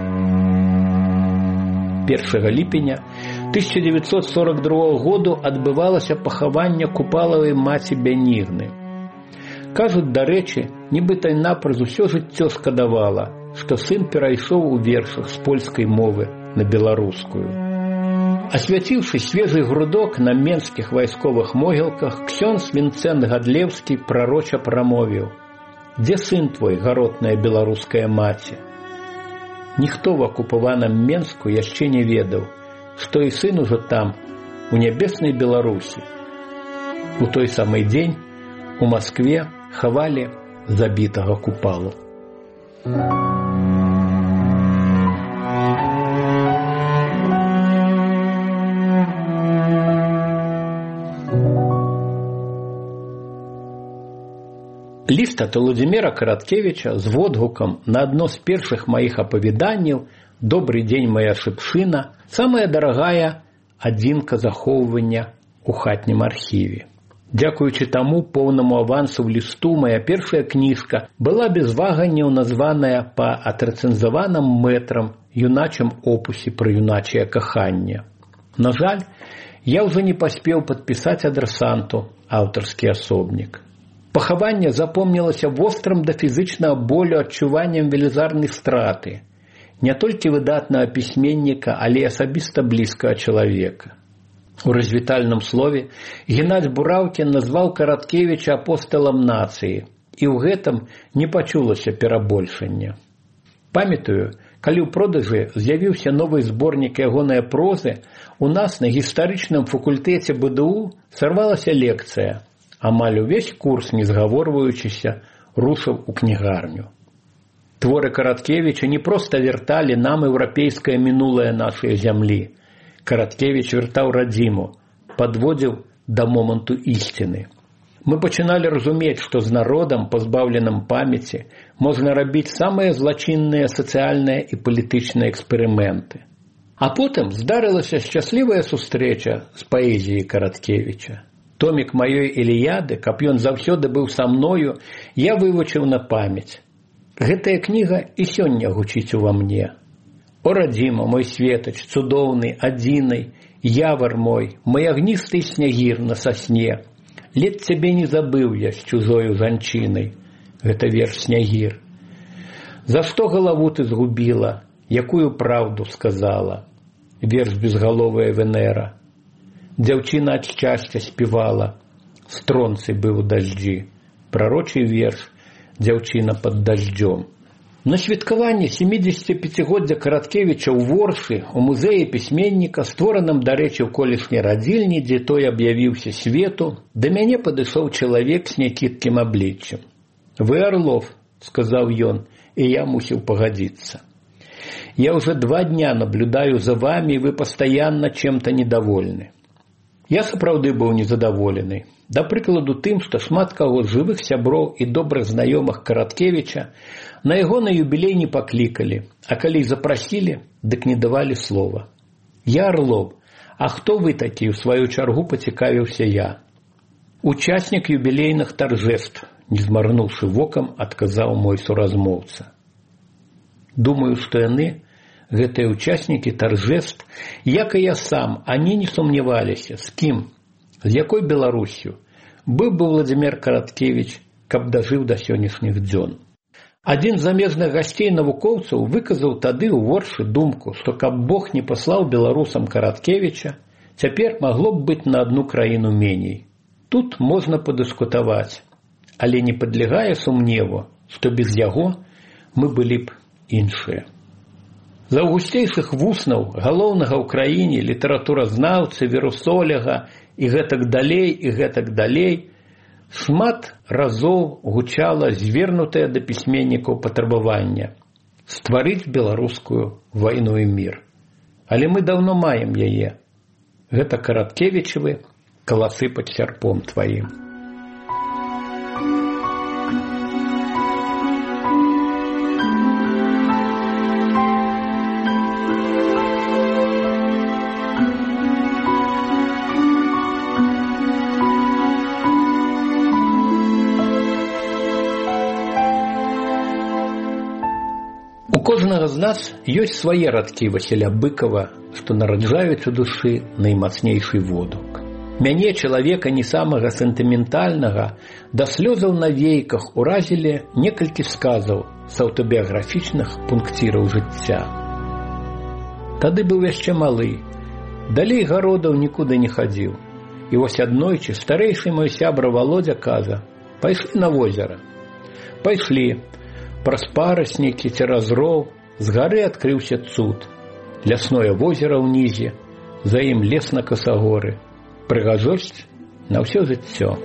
1 ліпеня 1942 году адбывалася пахаванне Купалавай маці Бянігны. Кажуць, дарэчы, нібыта напраз усё жыццё шкадавала, што сын перайшоў у вершах з польскай мовы на беларускую. Асвяціўшы свежы грудок на менскіх вайсковых могілках, ксёндз Вінцэнт Гадлеўскі прароча прамовіў: «Дзе сын твой, гаротная беларуская маці?» Ніхто в акупаваным Менску яшчэ не ведаў, што і сын ужо там, у нябеснай Беларусі. У той самы дзень у Маскве хавалі забітага Купалу. Ліст ад Уладзіміра Караткевіча з водгукам на адно з першых маіх апавяданняў «Добрый дзень, моя шыпшына» самая дарагая адзінка захоўвання ў хатнім архіве. Дзякуючы таму поўнаму авансу ў лісту моя першая кніжка была без ваганняў названая па атрэцэнзаваным мэтрам юначым опусе пра юначае каханне. На жаль, я ўжо не паспеў падпісаць адрасанту аўтарскі асобнік. Пахаванне запомнілася вострым да фізычнага болю адчуваннем велізарнай страты. не толькі выдатнага пісьменніка, але асабіста блізкага чалавека. У развітальным слове Геннадзь Бураўкін назваў Караткевіча апосталам нацыі, і ў гэтым не пачулася перабольшання. Памятаю, калі ў продажы з'явіўся новы зборнік ягонай прозы, у нас на гістарычным факультэце БДУ сарвалася лекцыя. Амаль увесь курс, не згаворваючыся, рушыў у кнігарню. Творы Караткевіча не проста вярталі нам еўрапейскае мінулае нашай зямлі. Караткевіч вяртаў радзіму, падводзіў да моманту ісціны. Мы пачыналі разумець, што з народам, пазбаўленым памяці, можна рабіць самыя злачынныя сацыяльныя і палітычныя эксперыменты. А потым здарылася шчаслівая сустрэча з паэзіяй Караткевіча. Томік маёй Іліяды, каб ён заўсёды быў са мною, я вывучыў на памяць. Гэтая кніга і сёння гучыць ува мне. О, радзіма, мой светач, цудоўны, адзінай, явар мой агністы снягір на сасне. Лет цябе не забыў я з чужою жанчынай. Гэта верш Снягір. За што галаву ты згубіла, якую праўду сказала? Верш безгаловая Венера. Дзяўчына ад шчасця співала, стронцы быў у дажджі. Прарочы верш «Дзяўчына пад дажджом». На святкаванні 75-годдзя Караткевіча ў Воршы, у музеі пісьменніка, створаным, дарэчы, у колішняй радзільні, дзе той аб'явіўся свету, да мяне падышоў чалавек з някідкім абліччам. «Вы Орлов», — сказаў ён, і я мусіў пагадзіцца. «Я уже 2 дня наблюдаю за вами, и вы постоянно чем-то недовольны». Я сапраўды быў незадаволены. Да прыкладу тым, што шмат каго з жывых сяброў і добрых знаёмых Караткевіча на яго на юбілей не паклікалі, а калі запрасілі, дык не давалі слова. «Я Орлов, а хто вы такі?» — у сваю чаргу пацікавіўся я. «Учаснік юбілейных таржэств», — не змарнуўшы вокам, адказаў мой суразмоўца. Думаю, што яны, гэтыя участнікі таржэств, як і я сам, они не сумняваліся, з кім, з якой Беларусью быў бы Владзімір Караткевіч, каб дажыў да сённяшніх дзён. Адзін з замежных гасцей навукоўцаў выказаў тады ў Воршы думку, што каб Бог не паслаў беларусам Караткевіча, цяпер магло б быць на адну краіну меней. Тут можна падыскутаваць, але не падлягае сумневу, што без яго мы былі б іншыя. З аўгусцейшых вуснаў галоўнага ў краіне літаратуразнаўцы, вірусоляга і гэтак далей, шмат разоў гучала звернутае да пісьменнікаў патрабаванне стварыць беларускую вайну і мір. Але мы даўно маем яе. Гэта Караткевічавы «Каласы пад сярпом тваім». У кожнага з нас ёсць свае радкі Васіля Быкова, што нараджаюць у душы наймацнейшы водгук. Мяне, чалавека не самага сентыментальнага, да слёзаў на вейках уразілі некалькі сказаў з аўтабіяграфічных пункціраў жыцця. Тады быў яшчэ малы, далей гародаў нікуды не хадзіў. І вось аднойчы старэйшы мой сябра Володя кажа: «Пайшлі на возера». Пайшлі. Праз параснікі, цераз роў, з гары адкрыўся цуд. Лясное возера ўнізе, за ім лес на касагоры. Прыгажосць на ўсё жыццё.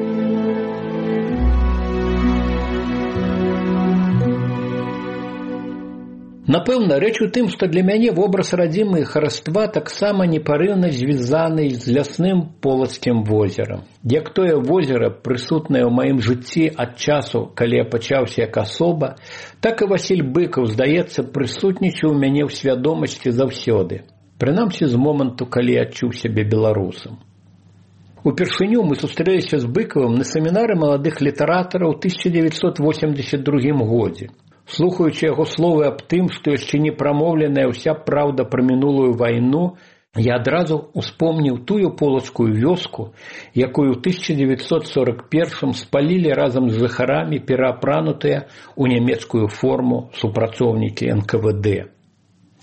Напэўна, рэч у тым, што для мяне вобраз радзімы і хараства таксама непарыўна звязаны з лясным полацкім возерам. Як тое возера, прысутнае ў маім жыцці ад часу, калі я пачаўся як асоба, так і Васіль Быкаў, здаецца, прысутнічаў у мяне ў свядомасці заўсёды. Прынамсі з моманту, калі я адчуў сябе беларусам. Упершыню мы сустрэліся з Быкавым на семінары маладых літаратараў ў 1982 годзе. Слухаючы яго словы аб тым, што яшчэ не прамоўленая ўся праўда пра мінулую вайну, я адразу успомніў тую полацкую вёску, якую ў 1941 спалілі разам з жыхарамі пераапранутыя ў нямецкую форму супрацоўнікі НКВД.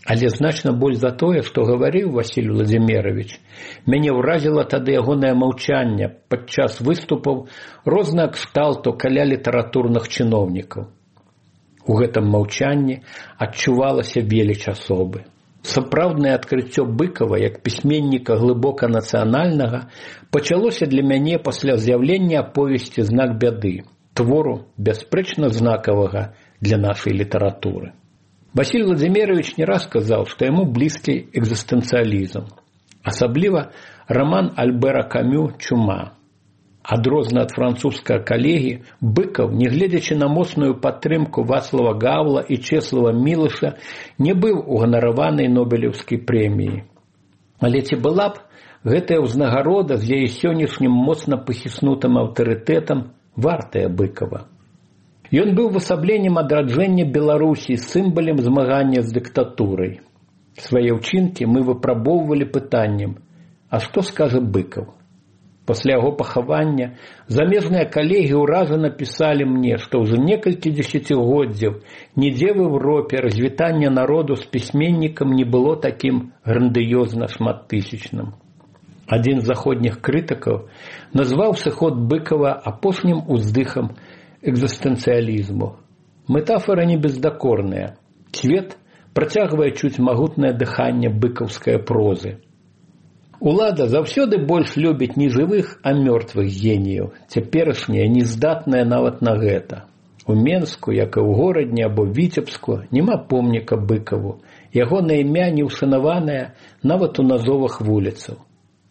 Але значна больш за тое, што гаварыў Васіль Владзімірович, мяне ўразіла тады ягонае маўчанне падчас выступаў рознага кшталту каля літаратурных чыноўнікаў. У гэтым маўчанні адчувалася веліч асобы. Сапраўднае адкрыццё Быкова як пісьменніка глыбока нацыянальнага пачалося для мяне пасля з'яўлення аповесці «Знак бяды», твору бясспрэчна знакавага для нашай літаратуры. Васіль Владзімірович не раз казаў, што яму блізкі экзістэнцыялізм, асабліва раман Альбера Камю «Чума». Адрозна ад французскага калегі, Быкаў, нягледзячы на моцную падтрымку Вацлава Гаўла і Чэслава Мілыша, не быў уганараванай Нобелеўскай прэміяй. Але ці была б гэтая ўзнагарода з яе сённяшнім моцна пахіснутым аўтарытэтам вартая Быкава? Ён быў увасабленнем адраджэння Беларусі, сімвалем змагання з дыктатурай. Свае ўчынкі мы выпрабоўвалі пытаннем: а што скажа Быкаў? Пасля яго пахавання замежныя калегі ўражана напісалі мне, што ўжо некалькі дзесяцігоддзяў нідзе в Европе развітанне народу з пісьменнікам не было такім грандыёзна шматтысячным. Адзін з заходніх крытыкаў назваў сыход Быкава апошнім уздыхам экзістэнцыялізму. Метафора не бездакорная. Свет працягвае чуць магутнае дыханне быкаўскай прозы. Улада заўсёды больш любіць не жывых, а мёртвых геніяў. Цяперашняя не здатная нават на гэта. У Менску, як і ў горадні або Віцебску, няма помніка Быкаву. Ягонае імя не ўшанаванае нават у назовах вуліцаў.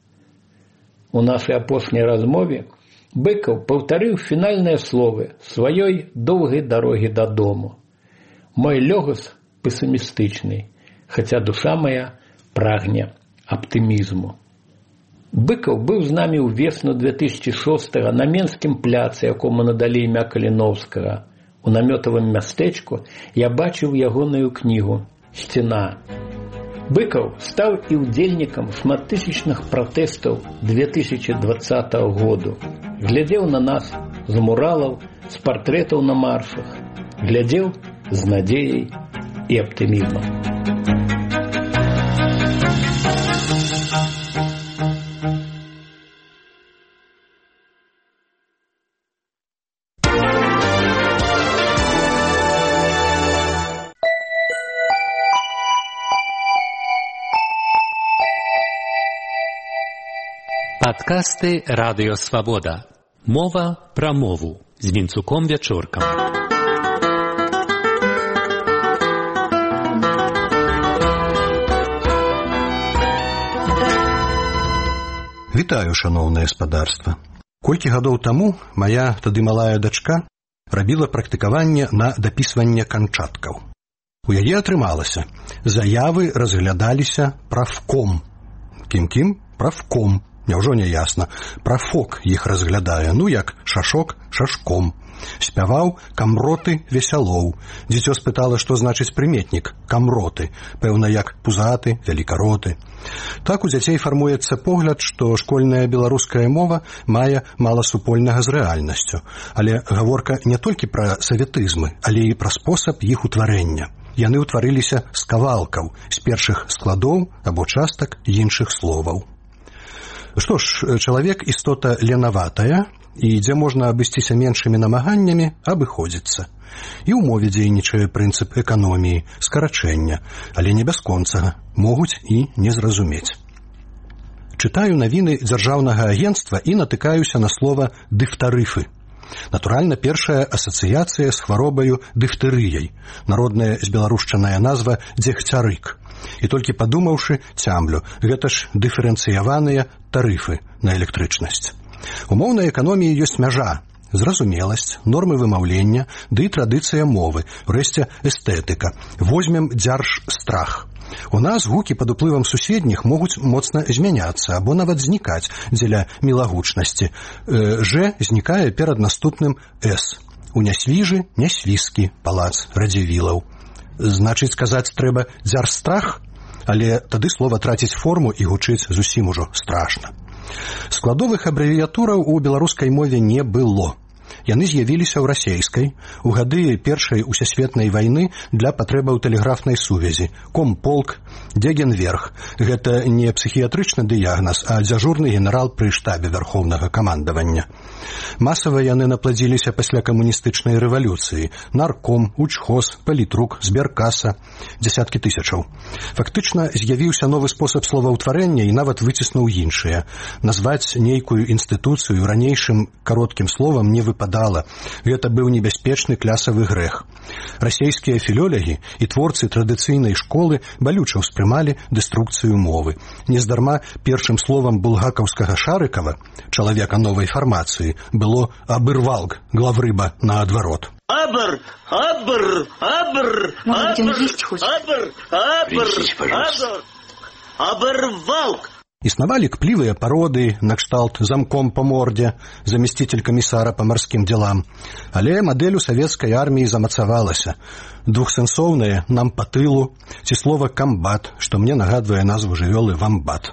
У нашай апошняй размове Быкаў паўтарыў фінальныя словы сваёй доўгай дарогі дадому. Мой лёгас песімістычны, хаця душа моя прагне аптымізму. Быкаў быў з намі ўвесну 2006-го на Менскім пляцы, якому надалі імя Каліновскага. У намётавым мястэчку я бачыў ягоную кнігу «Сцена». Быкаў стаў і ўдзельнікам шматтысячных пратэстаў 2020 году. Глядзеў на нас з муралаў, з партрэтаў на маршах. Глядзеў з надзеяй і аптымізмам. Падкасты «Радыё Свабода». Мова пра мову з Вінцуком Вячоркам. Вітаю, шаноўнае спадарства. Колькі гадоў таму мая тады малая дачка рабіла практыкаванне на дапісванне канчаткаў. У яе атрымалася. Заявы разглядаліся правком. Кім-кім? Правком. Няўжо не ясна. Прафок іх разглядае, ну як шашок шашком. Спяваў камроты весялоў. Дзіцё спытала, што значыць прыметнік камроты, пэўна як пузаты, вялікароты. Так у дзяцей фармуецца погляд, што школьная беларуская мова мае мала супольнага з рэальнасцю. Але гаворка не толькі пра саветызмы, але і пра спосаб іх утварэння. Яны ўтварыліся з кавалкаў, з першых складоў або частак іншых словаў. Што ж, чалавек істота ленаватая, і дзе можна абысціся меншымі намаганнямі, абыходзіцца. І ў мове дзейнічае прынцып эканоміі, скарачэння, але не бясконцага, могуць і не зразумець. Чытаю навіны дзяржаўнага агенцтва і натыкаюся на слова «дыфтарыфы». Натуральна, першая асацыяцыя з хваробаю дыфтэрыяй, народная збеларушчаная назва дзегцярык. І толькі падумаўшы, цямлю, гэта ж дыферэнцыяваныя тарыфы на электрычнасць. У моўнай эканоміі ёсць мяжа, зразумеласць, нормы вымаўлення, ды і традыцыя мовы, урэшце эстэтыка. Возьмем дзяржстрах. У нас гукі пад уплывам суседніх могуць моцна змяняцца або нават знікаць дзеля мілагучнасці. Ж знікае перад наступным С. У нясвіжы нясвіскі палац радзівілаў. Значыць, казаць трэба дзяржстрах, але тады слова траціць форму і гучыць зусім ужо страшна. Складовых абрэвіятураў у беларускай мове не было. Яны з'явіліся ў расейскай у гады першай усесветнай вайны для патрэбаў тэлеграфнай сувязі. Комполк, Дегенверх. Гэта не псіхіятрычны дыягназ, а дзяжурны генерал пры штабе вярхоўнага камандавання. Масава яны напладзіліся пасля камуністычнай рэвалюцыі. Нарком, учхоз, палітрук, зберкаса, дзясяткі тысячаў. Фактычна з'явіўся новы спосаб словаўтварэння і нават выціснуў іншыя. Назваць нейкую інстытуцыю ранейшым кароткім словам не выпадала. Гэта быў небяспечны клясавы грэх. Расейскія філолягі і творцы традыцыйнай школы балюча ўспрымалі дэструкцыю мовы. Нездарма першым словам булгакаўскага Шарыкава, чалавека новай фармацыі, было «абырвалк», главрыба наадварот. Абр, абр, абр, абр, абр, абырвалк. Існавалі кплівыя пароды накшталт замком па мордзе, заместитель камісара па марскім дзелам. Але мадэль у савецкай арміі замацавалася. Двухсэнсоўнае «нам па тылу» ці слова «камбат», што мне нагадвае назву жывёлы «вамбат».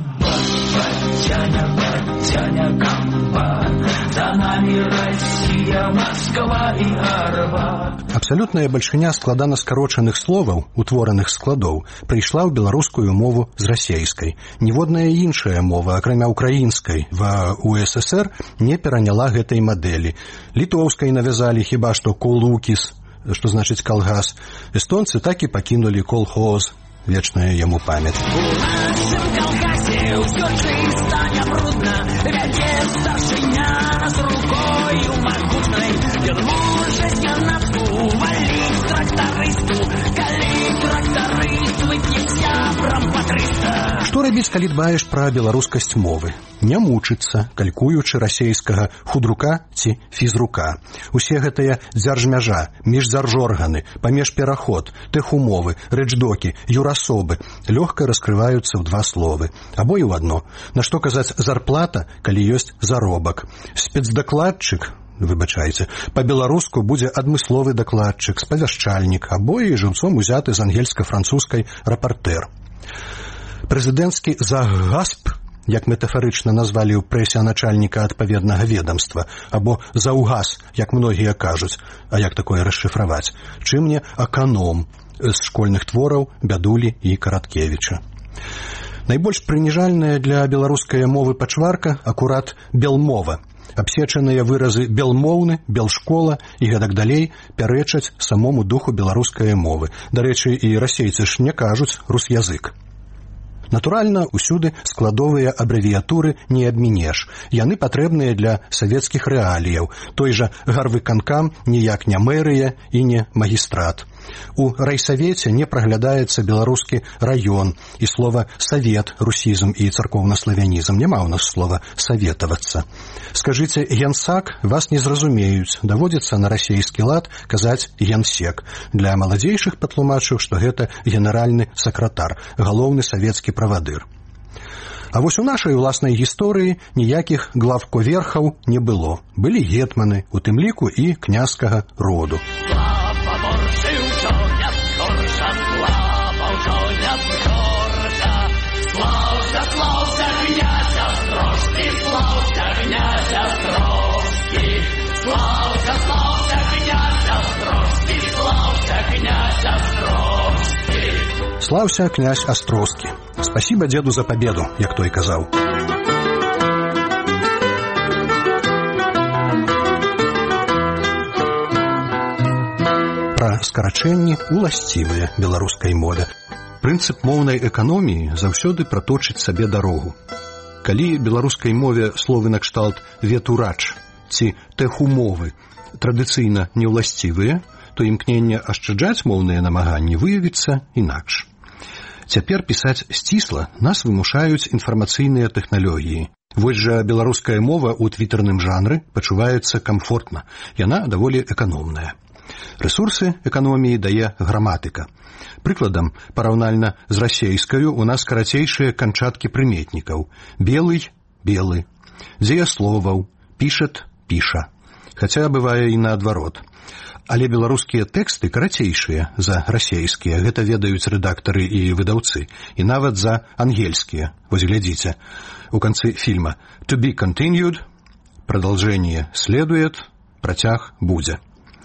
Батяня, комбат, за нами Россия, Москва и Арбат. Абсалютная бальшыня складана скарочаных словаў, утвораных складоў, прыйшла ў беларускую мову з расейскай. Ніводная іншая мова, акрамя украінскай, ва УССР не пераняла гэтай мадэлі. Літоўскай навязалі хіба што колукіс, што значыць калгас. Эстонцы так і пакінулі колхоз, вечная яму памяць. У нашым калгасе ўсё чыста, нябрудна, вядзе старшыня нас рукою магутнай. Ён можа з канапку валіць трактарысту, калі трактарыст вып'е сябрам па 300. Што рабіць, калі дбаеш пра беларускасць мовы? Не мучыцца, калькуючы расейскага худрука ці фізрука. Усе гэтыя дзяржмяжа, міждзяржорганы, памежпераход, тэхумовы, рэчдокі, юрасобы лёгка раскрываюцца ў два словы. Або і ў адно. На што казаць зарплата, калі ёсць заробак? Спецдакладчык, выбачайце, па-беларуску будзе адмысловы дакладчык, спавяшчальнік, або і жыўцом узяты з ангельска-французскай рапартэр. Прэзідэнцкі загасп, як метафарычна назвалі ў прэсе начальніка адпаведнага ведамства, або заўгас, як многія кажуць, а як такое расшыфраваць? Чым не аканом з школьных твораў Бядулі і Караткевіча. Найбольш прыніжальная для беларускай мовы пачварка акурат белмова. Абсечаныя выразы белмоўны, белшкола і гэтак далей пярэчаць самому духу беларускай мовы. Дарэчы, і расейцы ж не кажуць русязык. Натуральна, усюды складовыя абрэвіятуры не абмінеш. Яны патрэбныя для савецкіх рэаліяў. Той жа гарвыканкам ніяк не мэрыя і не магістрат. У райсавеце не праглядаецца беларускі раён, і слова «савет» русізм і царкоўнаславянізм. Няма ў нас слова «саветавацца». Скажыце «генсак», вас не зразумеюць. Даводзіцца на расейскі лад казаць «генсек». Для маладзейшых патлумачыў, што гэта генеральны сакратар, галоўны савецкі правадыр. А вось у нашай уласнай гісторыі ніякіх главковерхаў не было. Былі гетманы, у тым ліку і княскага роду. Слаўся князь Астроскі. Спасибо деду за победу, як той казаў. Пра скарачэнні уласцівыя беларускай мове. Прынцып моўнай эканоміі заўсёды праточыць сабе дарогу. Калі беларускай мове словы накшталт ветурач ці тэхумовы традыцыйна неўласцівыя, то імкненне ашчаджаць моўныя намаганні выявіцца інакш. Цяпер пісаць сцісла нас вымушаюць інфармацыйныя тэхналогіі. Вось жа беларуская мова ў твітарным жанры пачуваецца камфортна. Яна даволі эканомная. Рэсурсы эканоміі дае граматыка. Прыкладам, параўнальна з расейскаю у нас карацейшыя канчаткі прыметнікаў. Белый – белы. Дзеясловаў – пішат – піша. Хаця бывае і наадварот. Але беларускія тэксты карацейшыя за расейскія. Гэта ведаюць рэдактары і выдаўцы. І нават за ангельскія. Вось глядзіце. У канцы фильма «To be continued» – продолжение следует, працяг будзе.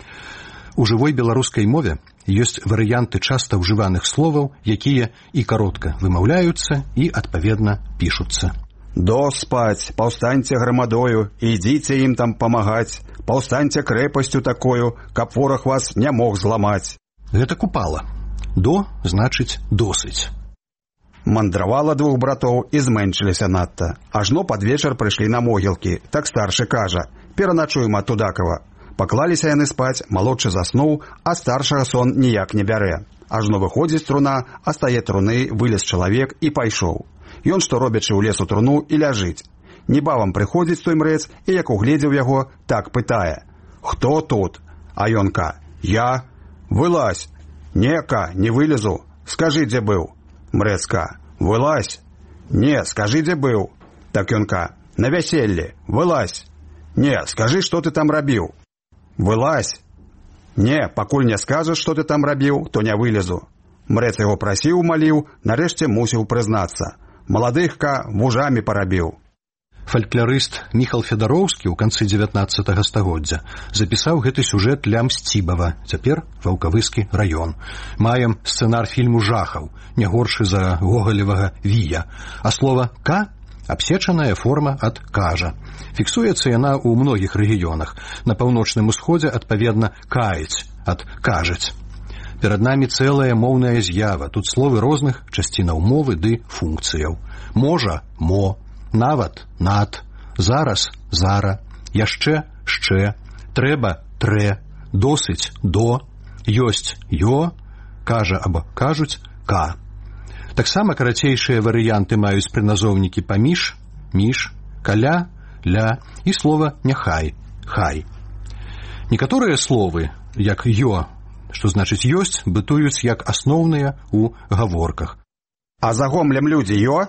У жывой беларускай мове ёсць варыянты часта ўжываных словаў, якія і каротка вымаўляюцца і, адпаведна, пішуцца. «До спаць, паўстаньце грамадою, ідзіце ім там памагаць, паўстаньце крэпасцю такою, каб вораг вас не мог зламаць». Гэта купала. «До» значыць «досыць». Мандравала двух братоў і зменшыліся надта. Ажно пад вечар прыйшлі на могілкі. Так старшы кажа: «Пераначуем ад Тудакава». Паклаліся яны спаць, малодшы заснуў, а старшага сон ніяк не бярэ. Ажно выходзіць труна, а стае труны, вылез чалавек і пайшоў. Ён, што робячы ў лесу труну, і ляжыць. Небавам прыходзіць той мрэц, і як угледзеў яго, так пытае: «Хто тут?» А ён ка: «Я». «Вылазь». «Не, ка, не вылезу. Скажы, дзе быў». Мрэц ка: «Вылазь». «Не, скажы, дзе быў». Так ён ка: «На вяселлі. Вылазь». «Не, скажы, што ты там рабіў». «Вылазь». «Не, пакуль не скажаш, што ты там рабіў, то не вылезу». Мрэц яго прасіў, маліў, нарэшце мусіў прызнацца: «Маладых, ка, вужамі парабіў». Фальклорыст Міхал Федароўскі ў канцы 19 стагоддзя запісаў гэты сюжэт для Мсцібава, цяпер Ваўкавыскі раён. Маем сцэнар фільму жахаў, не горшы за гогалевага Вія, а слова «ка» — абсечаная форма ад «кажа». Фіксуецца яна ў многіх рэгіёнах. На паўночным усходзе, адпаведна, «каіць» ад «кажаць». Перад намі цэлая моўная з'ява. Тут словы розных часцінаў мовы ды функцыяў. Можа — мо, нават — над, зараз — зара, яшчэ — шчэ, трэба — трэ, досыць — до, ёсць — ё, кажа або кажуць — ка. Таксама карацейшыя варыянты маюць прыназоўнікі паміж, між, каля, ля і слова няхай, хай. Некаторыя словы, як ё, што значыць ёсць, бытуюць як асноўныя ў гаворках. «А за гомлем людзі ё?»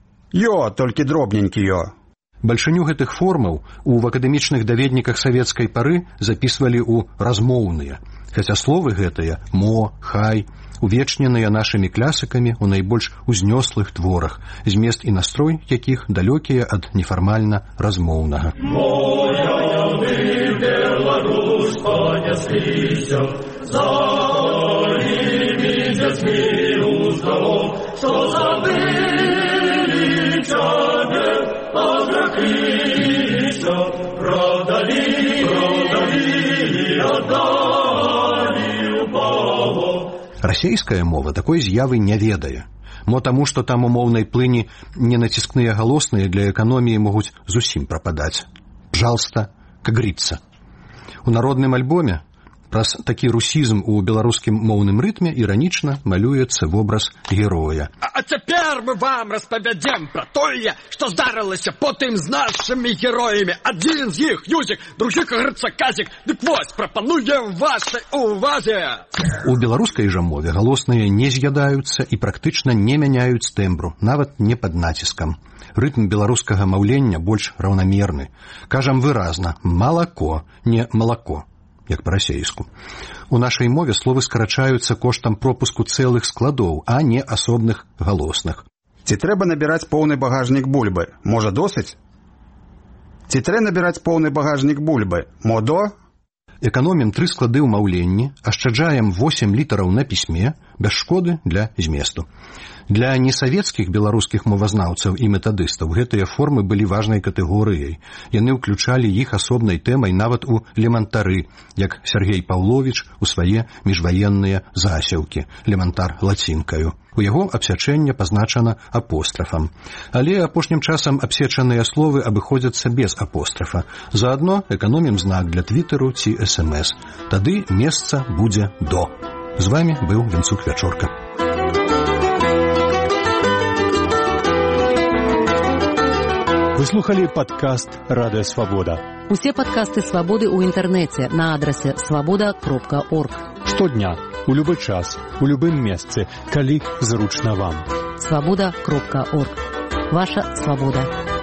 «Ё, толькі дробненькі ё». Бальшыню гэтых формаў у акадэмічных даведніках савецкай пары запісвалі ў размоўныя, хаця словы гэтыя «мо», «хай» увечненыя нашымі класікамі ў найбольш узнёслых творах, змест і настрой якіх далёкія ад нефармальна размоўнага. «Моя ты, Беларусь, панесліся, за імі дзяцьмі уздалом, што забылі цябе, а зракліся, продалі, аддалі ў палон». Расейская мова такой з'явы не ведае. Мо таму, што там у моўнай плыні ненаціскныя галосныя для эканоміі могуць зусім прападаць. Пожалуйста, как говорится. У народным альбоме праз такі русізм у беларускім моўным рытме іранічна малюецца вобраз героя. А цяпер мы вам распавядзем пра тое, што здарылася потым з нашымі героямі. Адзін з іх Юзік, другі, кажется, Казік. Дык вось, прапануем вашай увазе. У беларускай жа мове галосныя не з'ядаюцца і практычна не мяняюць тэмбру, нават не пад націскам. Рытм беларускага маўлення больш раўнамерны. Кажам выразна «малако», не «малако», як па-расейску. У нашай мове словы скарачаюцца коштам пропуску цэлых складоў, а не асобных галосных. Ці трэба набіраць поўны багажнік бульбы? Можа, досыць? Ці трэба набіраць поўны багажнік бульбы? Модо? Эканомім 3 склады ў маўленні, ашчаджаем 8 літараў на пісьме, без шкоды для зместу. Для несавецкіх беларускіх мовазнаўцаў і метадыстаў гэтыя формы былі важнай катэгорыяй. Яны ўключалі іх асобнай тэмай нават у лемантары, як Сергей Паўловіч у свае міжваенныя засеўкі, лемантар лацінкаю. У яго абсячэнне пазначана апострафам. Але апошнім часам абсечаныя словы абыходзяцца без апострафа. Заадно эканомім знак для твіттеру ці СМС. Тады месца будзе «до». З вами быў Венцук Вячорка. Вы слухали падкаст «Радыё Свабода». Усе падкасты «Свабоды» ў інтэрнэце на адрасе swaboda.org. Штодня, у любы час, у любым месцы, калі зручна вам. swaboda.org. Ваша свабода.